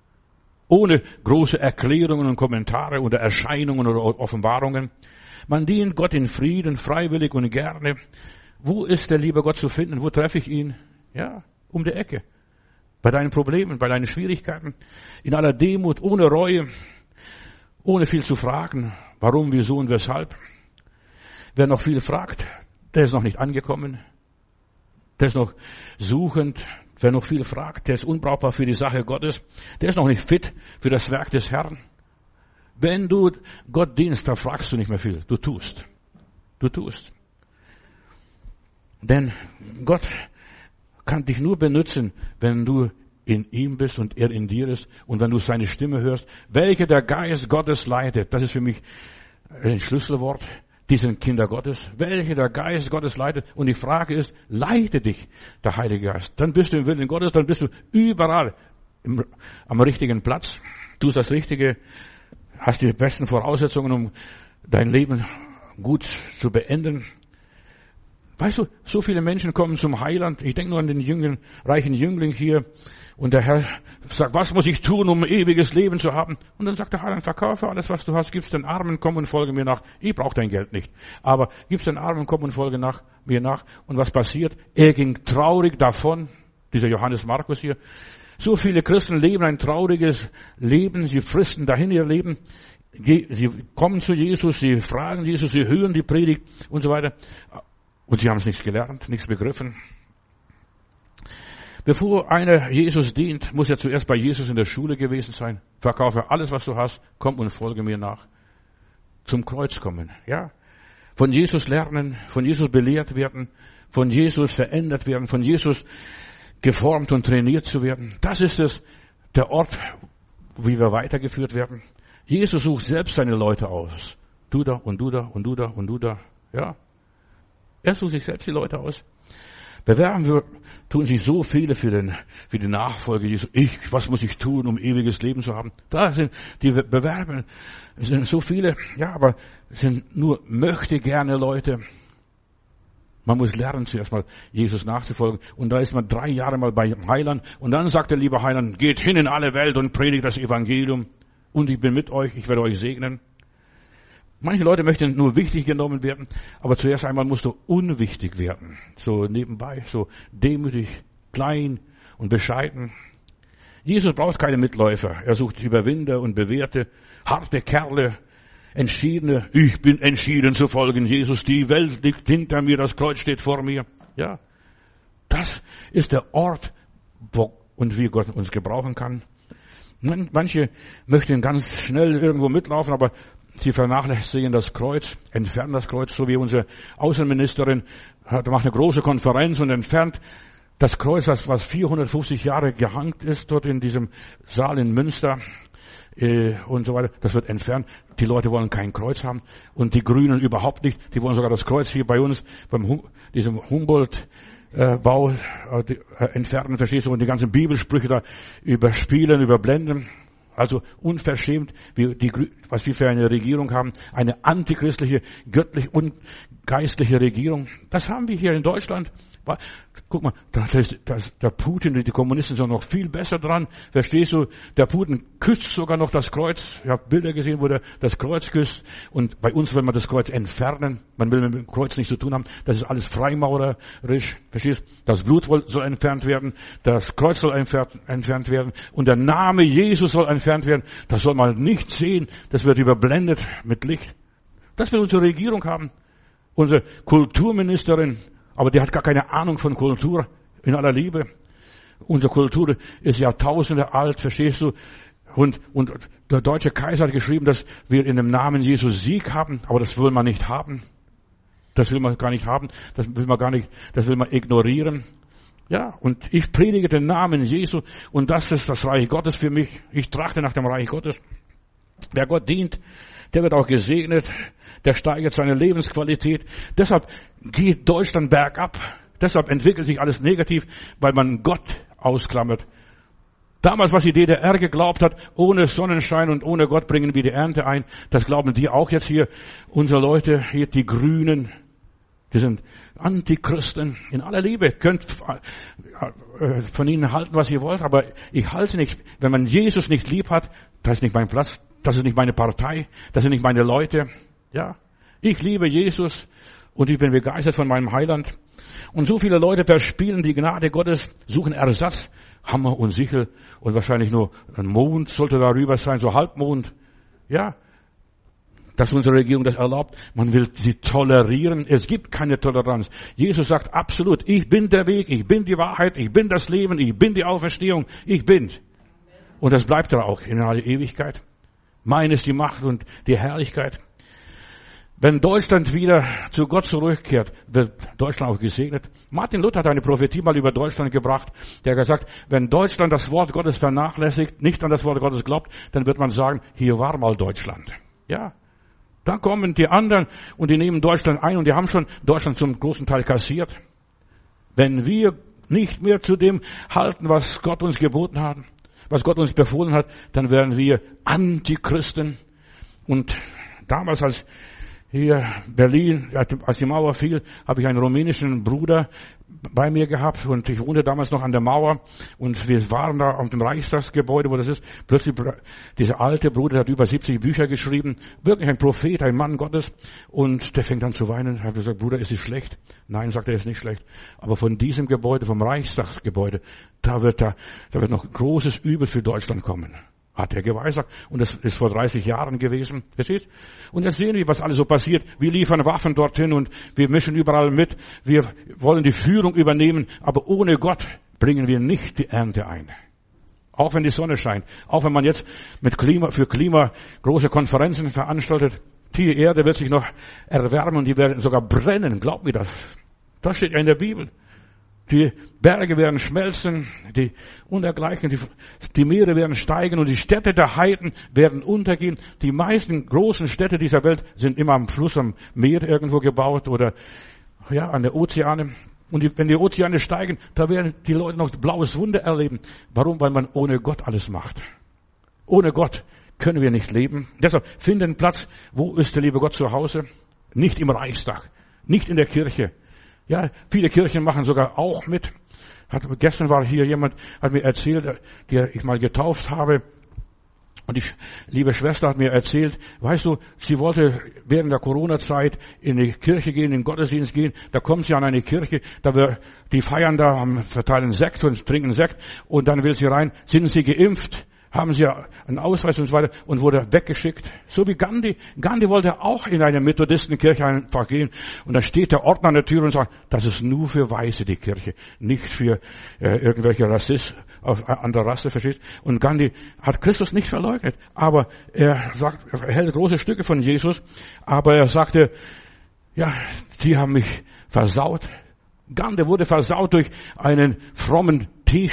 ohne große Erklärungen und Kommentare oder Erscheinungen oder Offenbarungen. Man dient Gott in Frieden, freiwillig und gerne. Wo ist der liebe Gott zu finden? Wo treffe ich ihn? Ja, um die Ecke. Bei deinen Problemen, bei deinen Schwierigkeiten, in aller Demut, ohne Reue, ohne viel zu fragen, warum, wieso und weshalb. Wer noch viel fragt, der ist noch nicht angekommen. der ist noch suchend, wer noch viel fragt, der ist unbrauchbar für die Sache Gottes, der ist noch nicht fit für das Werk des Herrn. Wenn du Gott dienst, dann fragst du nicht mehr viel. Du tust. Du tust. Denn Gott kann dich nur benutzen, wenn du in ihm bist und er in dir ist und wenn du seine Stimme hörst, welche der Geist Gottes leitet. Das ist für mich ein Schlüsselwort. Die sind Kinder Gottes, welche der Geist Gottes leitet. Und die Frage ist, leite dich der Heilige Geist. Dann bist du im Willen Gottes, dann bist du überall im, am richtigen Platz. Tust das Richtige, hast die besten Voraussetzungen, um dein Leben gut zu beenden. Weißt du, so viele Menschen kommen zum Heiland. Ich denke nur an den jüngeren, reichen Jüngling hier. Und der Herr sagt, was muss ich tun, um ewiges Leben zu haben? Und dann sagt der Heiland, verkaufe alles, was du hast, gib's den Armen, komm und folge mir nach. Ich brauche dein Geld nicht. Aber gib's den Armen, komm und folge nach, mir nach. Und was passiert? Er ging traurig davon. Dieser Johannes Markus hier. So viele Christen leben ein trauriges Leben. Sie fristen dahin ihr Leben. Sie kommen zu Jesus, sie fragen Jesus, sie hören die Predigt und so weiter. Und sie haben es nichts gelernt, nichts begriffen. Bevor einer Jesus dient, muss er zuerst bei Jesus in der Schule gewesen sein. Verkaufe alles, was du hast, komm und folge mir nach. Zum Kreuz kommen, ja. Von Jesus lernen, von Jesus belehrt werden, von Jesus verändert werden, von Jesus geformt und trainiert zu werden. Das ist es, der Ort, wie wir weitergeführt werden. Jesus sucht selbst seine Leute aus. Du da und du da und du da und du da, ja. Er sucht sich selbst die Leute aus. Bewerben wir, tun sich so viele für den, für die Nachfolge Jesu. Ich, was muss ich tun, um ewiges Leben zu haben? Da sind die Bewerber, es sind so viele, ja, aber es sind nur möchte gerne Leute. Man muss lernen, zuerst mal Jesus nachzufolgen. Und da ist man drei Jahre mal bei Heiland. Und dann sagt der liebe Heiland, geht hin in alle Welt und predigt das Evangelium. Und ich bin mit euch, ich werde euch segnen. Manche Leute möchten nur wichtig genommen werden, aber zuerst einmal musst du unwichtig werden. So nebenbei, so demütig, klein und bescheiden. Jesus braucht keine Mitläufer. Er sucht Überwinder und Bewährte, harte Kerle, entschiedene. Ich bin entschieden zu folgen, Jesus. Die Welt liegt hinter mir, das Kreuz steht vor mir. Ja, das ist der Ort, wo und wie Gott uns gebrauchen kann. Manche möchten ganz schnell irgendwo mitlaufen, aber sie vernachlässigen das Kreuz, entfernen das Kreuz, so wie unsere Außenministerin hat, macht eine große Konferenz und entfernt das Kreuz, das was vierhundertfünfzig Jahre gehangen ist dort in diesem Saal in Münster äh, und so weiter. Das wird entfernt. Die Leute wollen kein Kreuz haben und die Grünen überhaupt nicht. Die wollen sogar das Kreuz hier bei uns beim hum, diesem Humboldt-Bau äh, äh, entfernen, verstehst du? Und die ganzen Bibelsprüche da überspielen, überblenden. Also unverschämt, wie die, was wir für eine Regierung haben, eine antichristliche, göttlich und geistliche Regierung. Das haben wir hier in Deutschland. Guck mal, das, das, der Putin, die Kommunisten sind noch viel besser dran. Verstehst du? Der Putin küsst sogar noch das Kreuz. Ich habe Bilder gesehen, wo der das Kreuz küsst. Und bei uns will man das Kreuz entfernen. Man will mit dem Kreuz nichts zu tun haben. Das ist alles freimaurerisch. Verstehst du? Das Blut soll entfernt werden. Das Kreuz soll entfernt werden. Und der Name Jesus soll entfernt werden. Das soll man nicht sehen. Das wird überblendet mit Licht. Das will unsere Regierung haben. Unsere Kulturministerin. Aber die hat gar keine Ahnung von Kultur, in aller Liebe. Unsere Kultur ist Jahrtausende alt, verstehst du? Und, und der deutsche Kaiser hat geschrieben, dass wir in dem Namen Jesus Sieg haben, aber das will man nicht haben. Das will man gar nicht haben, das will man gar nicht, das will man ignorieren. Ja, und ich predige den Namen Jesu und das ist das Reich Gottes für mich. Ich trachte nach dem Reich Gottes. Wer Gott dient, der wird auch gesegnet, der steigert seine Lebensqualität. Deshalb geht Deutschland bergab. Deshalb entwickelt sich alles negativ, weil man Gott ausklammert. Damals, was die D D R geglaubt hat, ohne Sonnenschein und ohne Gott bringen wir die Ernte ein, das glauben die auch jetzt hier. Unsere Leute, hier die Grünen, die sind Antichristen in aller Liebe. Könnt von ihnen halten, was ihr wollt, aber ich halte nicht. Wenn man Jesus nicht lieb hat, das ist nicht mein Platz, das ist nicht meine Partei, das sind nicht meine Leute. Ja, ich liebe Jesus und ich bin begeistert von meinem Heiland. Und so viele Leute verspielen die Gnade Gottes, suchen Ersatz, Hammer und Sichel und wahrscheinlich nur ein Mond sollte darüber sein, so Halbmond. Ja, dass unsere Regierung das erlaubt. Man will sie tolerieren. Es gibt keine Toleranz. Jesus sagt absolut, ich bin der Weg, ich bin die Wahrheit, ich bin das Leben, ich bin die Auferstehung, ich bin. Und das bleibt er auch in alle Ewigkeit. Mein ist die Macht und die Herrlichkeit. Wenn Deutschland wieder zu Gott zurückkehrt, wird Deutschland auch gesegnet. Martin Luther hat eine Prophetie mal über Deutschland gebracht. Der hat gesagt, wenn Deutschland das Wort Gottes vernachlässigt, nicht an das Wort Gottes glaubt, dann wird man sagen, hier war mal Deutschland. Ja. Dann kommen die anderen und die nehmen Deutschland ein und die haben schon Deutschland zum großen Teil kassiert. Wenn wir nicht mehr zu dem halten, was Gott uns geboten hat, was Gott uns befohlen hat, dann werden wir Antichristen. Und damals, als hier Berlin, als die Mauer fiel, habe ich einen rumänischen Bruder bei mir gehabt und ich wohnte damals noch an der Mauer und wir waren da auf dem Reichstagsgebäude, wo das ist. Plötzlich, dieser alte Bruder hat über siebzig Bücher geschrieben, wirklich ein Prophet, ein Mann Gottes, und der fängt an zu weinen. Ich habe gesagt, Bruder, ist es schlecht? Nein, sagt er, ist nicht schlecht. Aber von diesem Gebäude, vom Reichstagsgebäude, da wird da, da wird noch großes Übel für Deutschland kommen. Hat er geweissagt. Und das ist vor dreißig Jahren gewesen. Verstehst? Und jetzt sehen wir, was alles so passiert. Wir liefern Waffen dorthin und wir mischen überall mit. Wir wollen die Führung übernehmen. Aber ohne Gott bringen wir nicht die Ernte ein. Auch wenn die Sonne scheint. Auch wenn man jetzt mit Klima, für Klima große Konferenzen veranstaltet. Die Erde wird sich noch erwärmen und die werden sogar brennen. Glaubt mir das. Das steht ja in der Bibel. Die Berge werden schmelzen, die und dergleichen, die, die Meere werden steigen und die Städte der Heiden werden untergehen. Die meisten großen Städte dieser Welt sind immer am Fluss, am Meer irgendwo gebaut oder ja an der Ozeane. Und die, wenn die Ozeane steigen, da werden die Leute noch blaues Wunder erleben. Warum? Weil man ohne Gott alles macht. Ohne Gott können wir nicht leben. Deshalb finden Platz. Wo ist der liebe Gott zu Hause? Nicht im Reichstag, nicht in der Kirche. Ja, viele Kirchen machen sogar auch mit. Hat, gestern war hier jemand, hat mir erzählt, der ich mal getauft habe. Und die liebe Schwester hat mir erzählt, weißt du, sie wollte während der Corona-Zeit in die Kirche gehen, in den Gottesdienst gehen. Da kommt sie an eine Kirche, da wir, die feiern da, verteilen Sekt und trinken Sekt. Und dann will sie rein, sind sie geimpft? Haben sie einen Ausweis und so weiter und wurde weggeschickt. So wie Gandhi. Gandhi wollte auch in eine Methodistenkirche einfach gehen. Und da steht der Ordner an der Tür und sagt, das ist nur für Weiße die Kirche, nicht für äh, irgendwelche Rassisten auf anderer Rasse, verstehst? Und Gandhi hat Christus nicht verleugnet. Aber er sagt, er hält große Stücke von Jesus. Aber er sagte, ja, die haben mich versaut. Gandhi wurde versaut durch einen frommen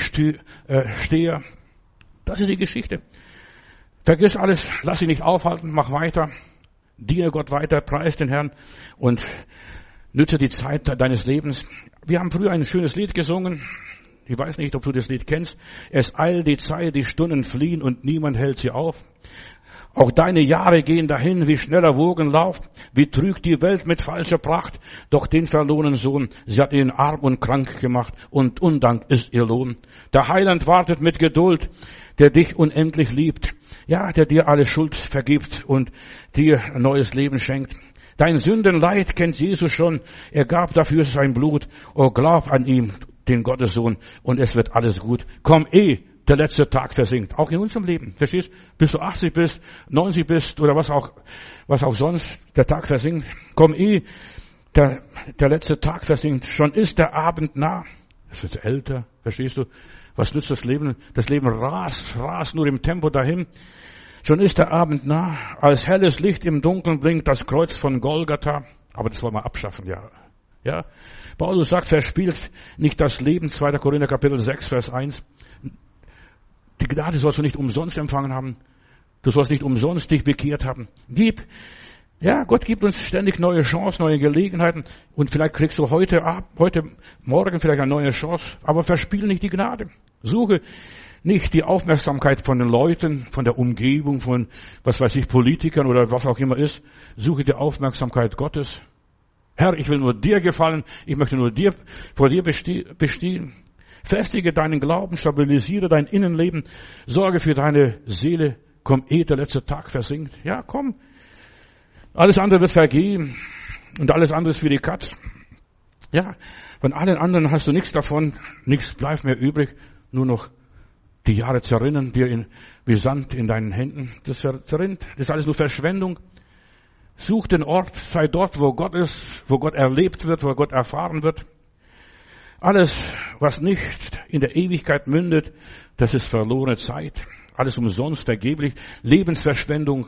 Teesteher. Das ist die Geschichte. Vergiss alles, lass dich nicht aufhalten, mach weiter, diene Gott weiter, preis den Herrn und nütze die Zeit deines Lebens. Wir haben früher ein schönes Lied gesungen. Ich weiß nicht, ob du das Lied kennst. Es eilt die Zeit, die Stunden fliehen und niemand hält sie auf. Auch deine Jahre gehen dahin wie schneller Wogenlauf. Wie trügt die Welt mit falscher Pracht. Doch den verlorenen Sohn, sie hat ihn arm und krank gemacht und Undank ist ihr Lohn. Der Heiland wartet mit Geduld, der dich unendlich liebt. Ja, der dir alle Schuld vergibt und dir ein neues Leben schenkt. Dein Sündenleid kennt Jesus schon. Er gab dafür sein Blut. Oh, glaub an ihm, den Gottessohn, und es wird alles gut. Komm eh, der letzte Tag versinkt. Auch in unserem Leben. Verstehst? Bis du achtzig bist, neunzig bist oder was auch, was auch sonst, der Tag versinkt. Komm eh, der, der letzte Tag versinkt. Schon ist der Abend nah. Es wird älter. Verstehst du? Was nützt das Leben? Das Leben rast, rast nur im Tempo dahin. Schon ist der Abend nah. Als helles Licht im Dunkeln blinkt das Kreuz von Golgatha. Aber das wollen wir abschaffen, ja. Ja. Paulus sagt, verspielt nicht das Leben. zweiter Korinther Kapitel sechs, Vers eins. Die Gnade sollst du nicht umsonst empfangen haben. Du sollst nicht umsonst dich bekehrt haben. Gib. Ja, Gott gibt uns ständig neue Chancen, neue Gelegenheiten. Und vielleicht kriegst du heute, ab, heute, morgen vielleicht eine neue Chance. Aber verspiel nicht die Gnade. Suche nicht die Aufmerksamkeit von den Leuten, von der Umgebung, von, was weiß ich, Politikern oder was auch immer ist. Suche die Aufmerksamkeit Gottes. Herr, ich will nur dir gefallen. Ich möchte nur dir, vor dir bestehen. Festige deinen Glauben, stabilisiere dein Innenleben. Sorge für deine Seele. Komm, eh der letzte Tag versinkt. Ja, komm. Alles andere wird vergehen. Und alles andere ist für die Katz. Ja, von allen anderen hast du nichts davon. Nichts bleibt mehr übrig. Nur noch die Jahre zerrinnen dir in, wie Sand in deinen Händen. Das zerrinnt. Das ist alles nur Verschwendung. Such den Ort, sei dort, wo Gott ist, wo Gott erlebt wird, wo Gott erfahren wird. Alles, was nicht in der Ewigkeit mündet, das ist verlorene Zeit. Alles umsonst, vergeblich, Lebensverschwendung.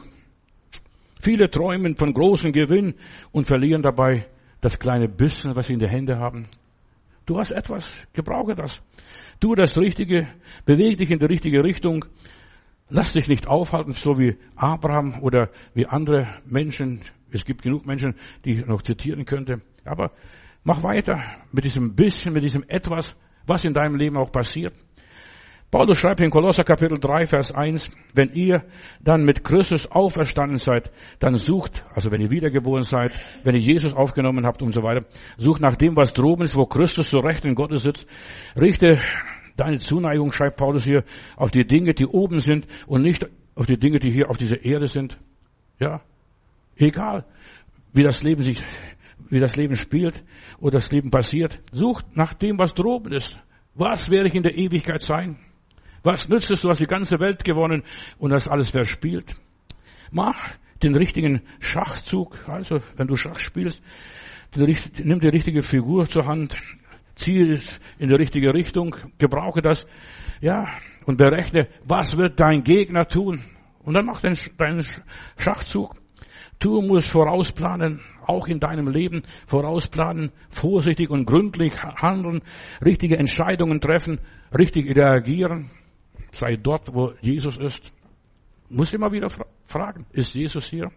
Viele träumen von großem Gewinn und verlieren dabei das kleine bisschen, was sie in den Händen haben. Du hast etwas, gebrauche das. Tu das Richtige, bewege dich in die richtige Richtung. Lass dich nicht aufhalten, so wie Abraham oder wie andere Menschen. Es gibt genug Menschen, die ich noch zitieren könnte. Aber mach weiter mit diesem bisschen, mit diesem etwas, was in deinem Leben auch passiert. Paulus schreibt in Kolosser Kapitel drei, Vers eins, wenn ihr dann mit Christus auferstanden seid, dann sucht, also wenn ihr wiedergeboren seid, wenn ihr Jesus aufgenommen habt und so weiter, sucht nach dem, was droben ist, wo Christus zu Rechten Gottes sitzt. Richte deine Zuneigung, schreibt Paulus hier, auf die Dinge, die oben sind und nicht auf die Dinge, die hier auf dieser Erde sind. Ja, egal, wie das Leben sich, wie das Leben spielt oder das Leben passiert. Sucht nach dem, was droben ist. Was werde ich in der Ewigkeit sein? Was nützt es, du hast die ganze Welt gewonnen und hast alles verspielt? Mach den richtigen Schachzug, also wenn du Schach spielst, nimm die richtige Figur zur Hand, ziehe es in die richtige Richtung, gebrauche das, ja, und berechne, was wird dein Gegner tun? Und dann mach den, deinen Schachzug. Du musst vorausplanen, auch in deinem Leben vorausplanen, vorsichtig und gründlich handeln, richtige Entscheidungen treffen, richtig reagieren. Sei dort, wo Jesus ist. Muss immer wieder fragen, ist Jesus hier?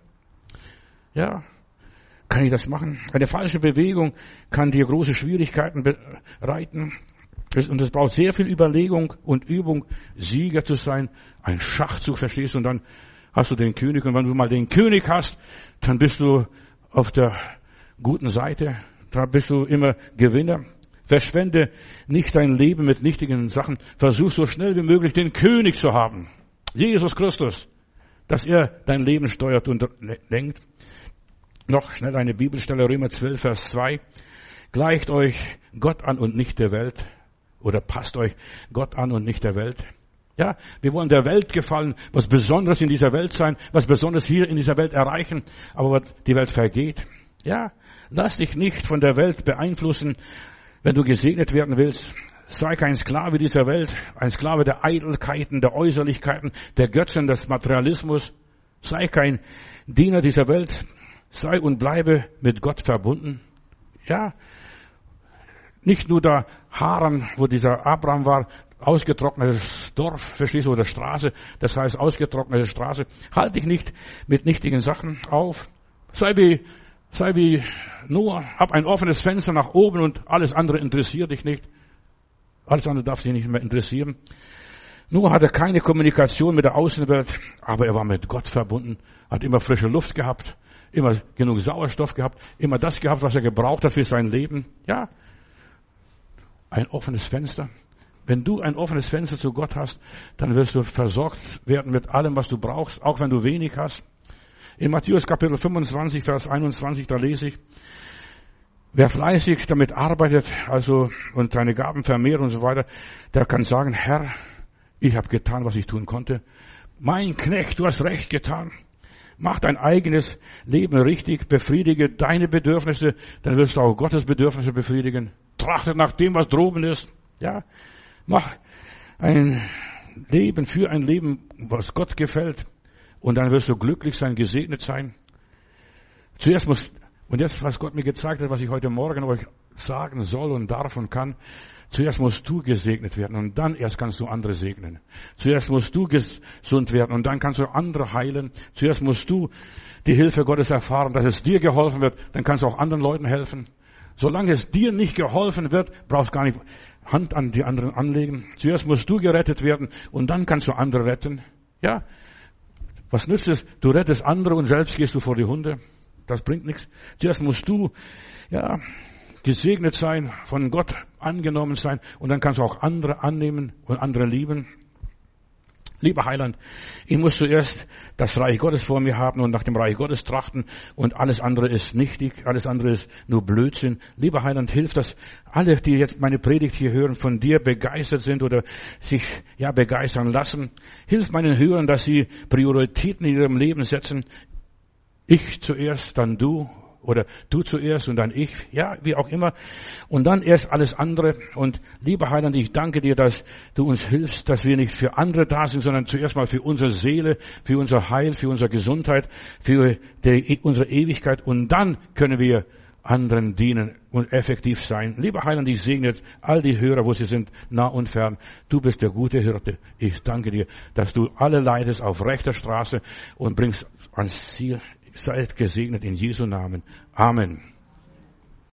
Ja, kann ich das machen? Eine falsche Bewegung kann dir große Schwierigkeiten bereiten. Und es braucht sehr viel Überlegung und Übung, Sieger zu sein. Ein Schachzug, verstehst du? Und dann hast du den König. Und wenn du mal den König hast, dann bist du auf der guten Seite. Dann bist du immer Gewinner. Verschwende nicht dein Leben mit nichtigen Sachen. Versuch so schnell wie möglich den König zu haben. Jesus Christus. Dass er dein Leben steuert und lenkt. Noch schnell eine Bibelstelle, Römer zwölf, Vers zwei. Gleicht euch Gott an und nicht der Welt. Oder passt euch Gott an und nicht der Welt. Ja, wir wollen der Welt gefallen, was Besonderes in dieser Welt sein, was Besonderes hier in dieser Welt erreichen. Aber die Welt vergeht. Ja, lass dich nicht von der Welt beeinflussen. Wenn du gesegnet werden willst, sei kein Sklave dieser Welt, ein Sklave der Eitelkeiten, der Äußerlichkeiten, der Götzen, des Materialismus. Sei kein Diener dieser Welt, sei und bleibe mit Gott verbunden. Ja, nicht nur da Haran, wo dieser Abraham war, ausgetrocknetes Dorf, verstehst du, oder Straße, das heißt ausgetrocknete Straße. Halt dich nicht mit nichtigen Sachen auf. Sei wie Sei wie Noah, hab ein offenes Fenster nach oben und alles andere interessiert dich nicht. Alles andere darf dich nicht mehr interessieren. Noah hatte keine Kommunikation mit der Außenwelt, aber er war mit Gott verbunden, hat immer frische Luft gehabt, immer genug Sauerstoff gehabt, immer das gehabt, was er gebraucht hat für sein Leben. Ja, ein offenes Fenster. Wenn du ein offenes Fenster zu Gott hast, dann wirst du versorgt werden mit allem, was du brauchst, auch wenn du wenig hast. In Matthäus Kapitel fünfundzwanzig, Vers einundzwanzig, da lese ich, wer fleißig damit arbeitet, also und seine Gaben vermehrt und so weiter, der kann sagen, Herr, ich habe getan, was ich tun konnte. Mein Knecht, du hast recht getan. Mach dein eigenes Leben richtig, befriedige deine Bedürfnisse, dann wirst du auch Gottes Bedürfnisse befriedigen. Trachte nach dem, was droben ist. Ja, mach ein Leben für ein Leben, was Gott gefällt. Und dann wirst du glücklich sein, gesegnet sein. Zuerst muss, und jetzt, was Gott mir gezeigt hat, was ich heute Morgen euch sagen soll und darf und kann, zuerst musst du gesegnet werden und dann erst kannst du andere segnen. Zuerst musst du gesund werden und dann kannst du andere heilen. Zuerst musst du die Hilfe Gottes erfahren, dass es dir geholfen wird, dann kannst du auch anderen Leuten helfen. Solange es dir nicht geholfen wird, brauchst du gar nicht Hand an die anderen anlegen. Zuerst musst du gerettet werden und dann kannst du andere retten. Ja, was nützt es? Du rettest andere und selbst gehst du vor die Hunde. Das bringt nichts. Zuerst musst du, ja, gesegnet sein, von Gott angenommen sein und dann kannst du auch andere annehmen und andere lieben. Lieber Heiland, ich muss zuerst das Reich Gottes vor mir haben und nach dem Reich Gottes trachten und alles andere ist nichtig, alles andere ist nur Blödsinn. Lieber Heiland, hilf, dass alle, die jetzt meine Predigt hier hören, von dir begeistert sind oder sich ja begeistern lassen. Hilf meinen Hörern, dass sie Prioritäten in ihrem Leben setzen. Ich zuerst, dann du. Oder du zuerst und dann ich, ja, wie auch immer. Und dann erst alles andere. Und lieber Heiland, ich danke dir, dass du uns hilfst, dass wir nicht für andere da sind, sondern zuerst mal für unsere Seele, für unser Heil, für unsere Gesundheit, für die, unsere Ewigkeit. Und dann können wir anderen dienen und effektiv sein. Lieber Heiland, ich segne jetzt all die Hörer, wo sie sind, nah und fern. Du bist der gute Hirte. Ich danke dir, dass du alle leitest auf rechter Straße und bringst ans Ziel. Seid gesegnet in Jesu Namen. Amen.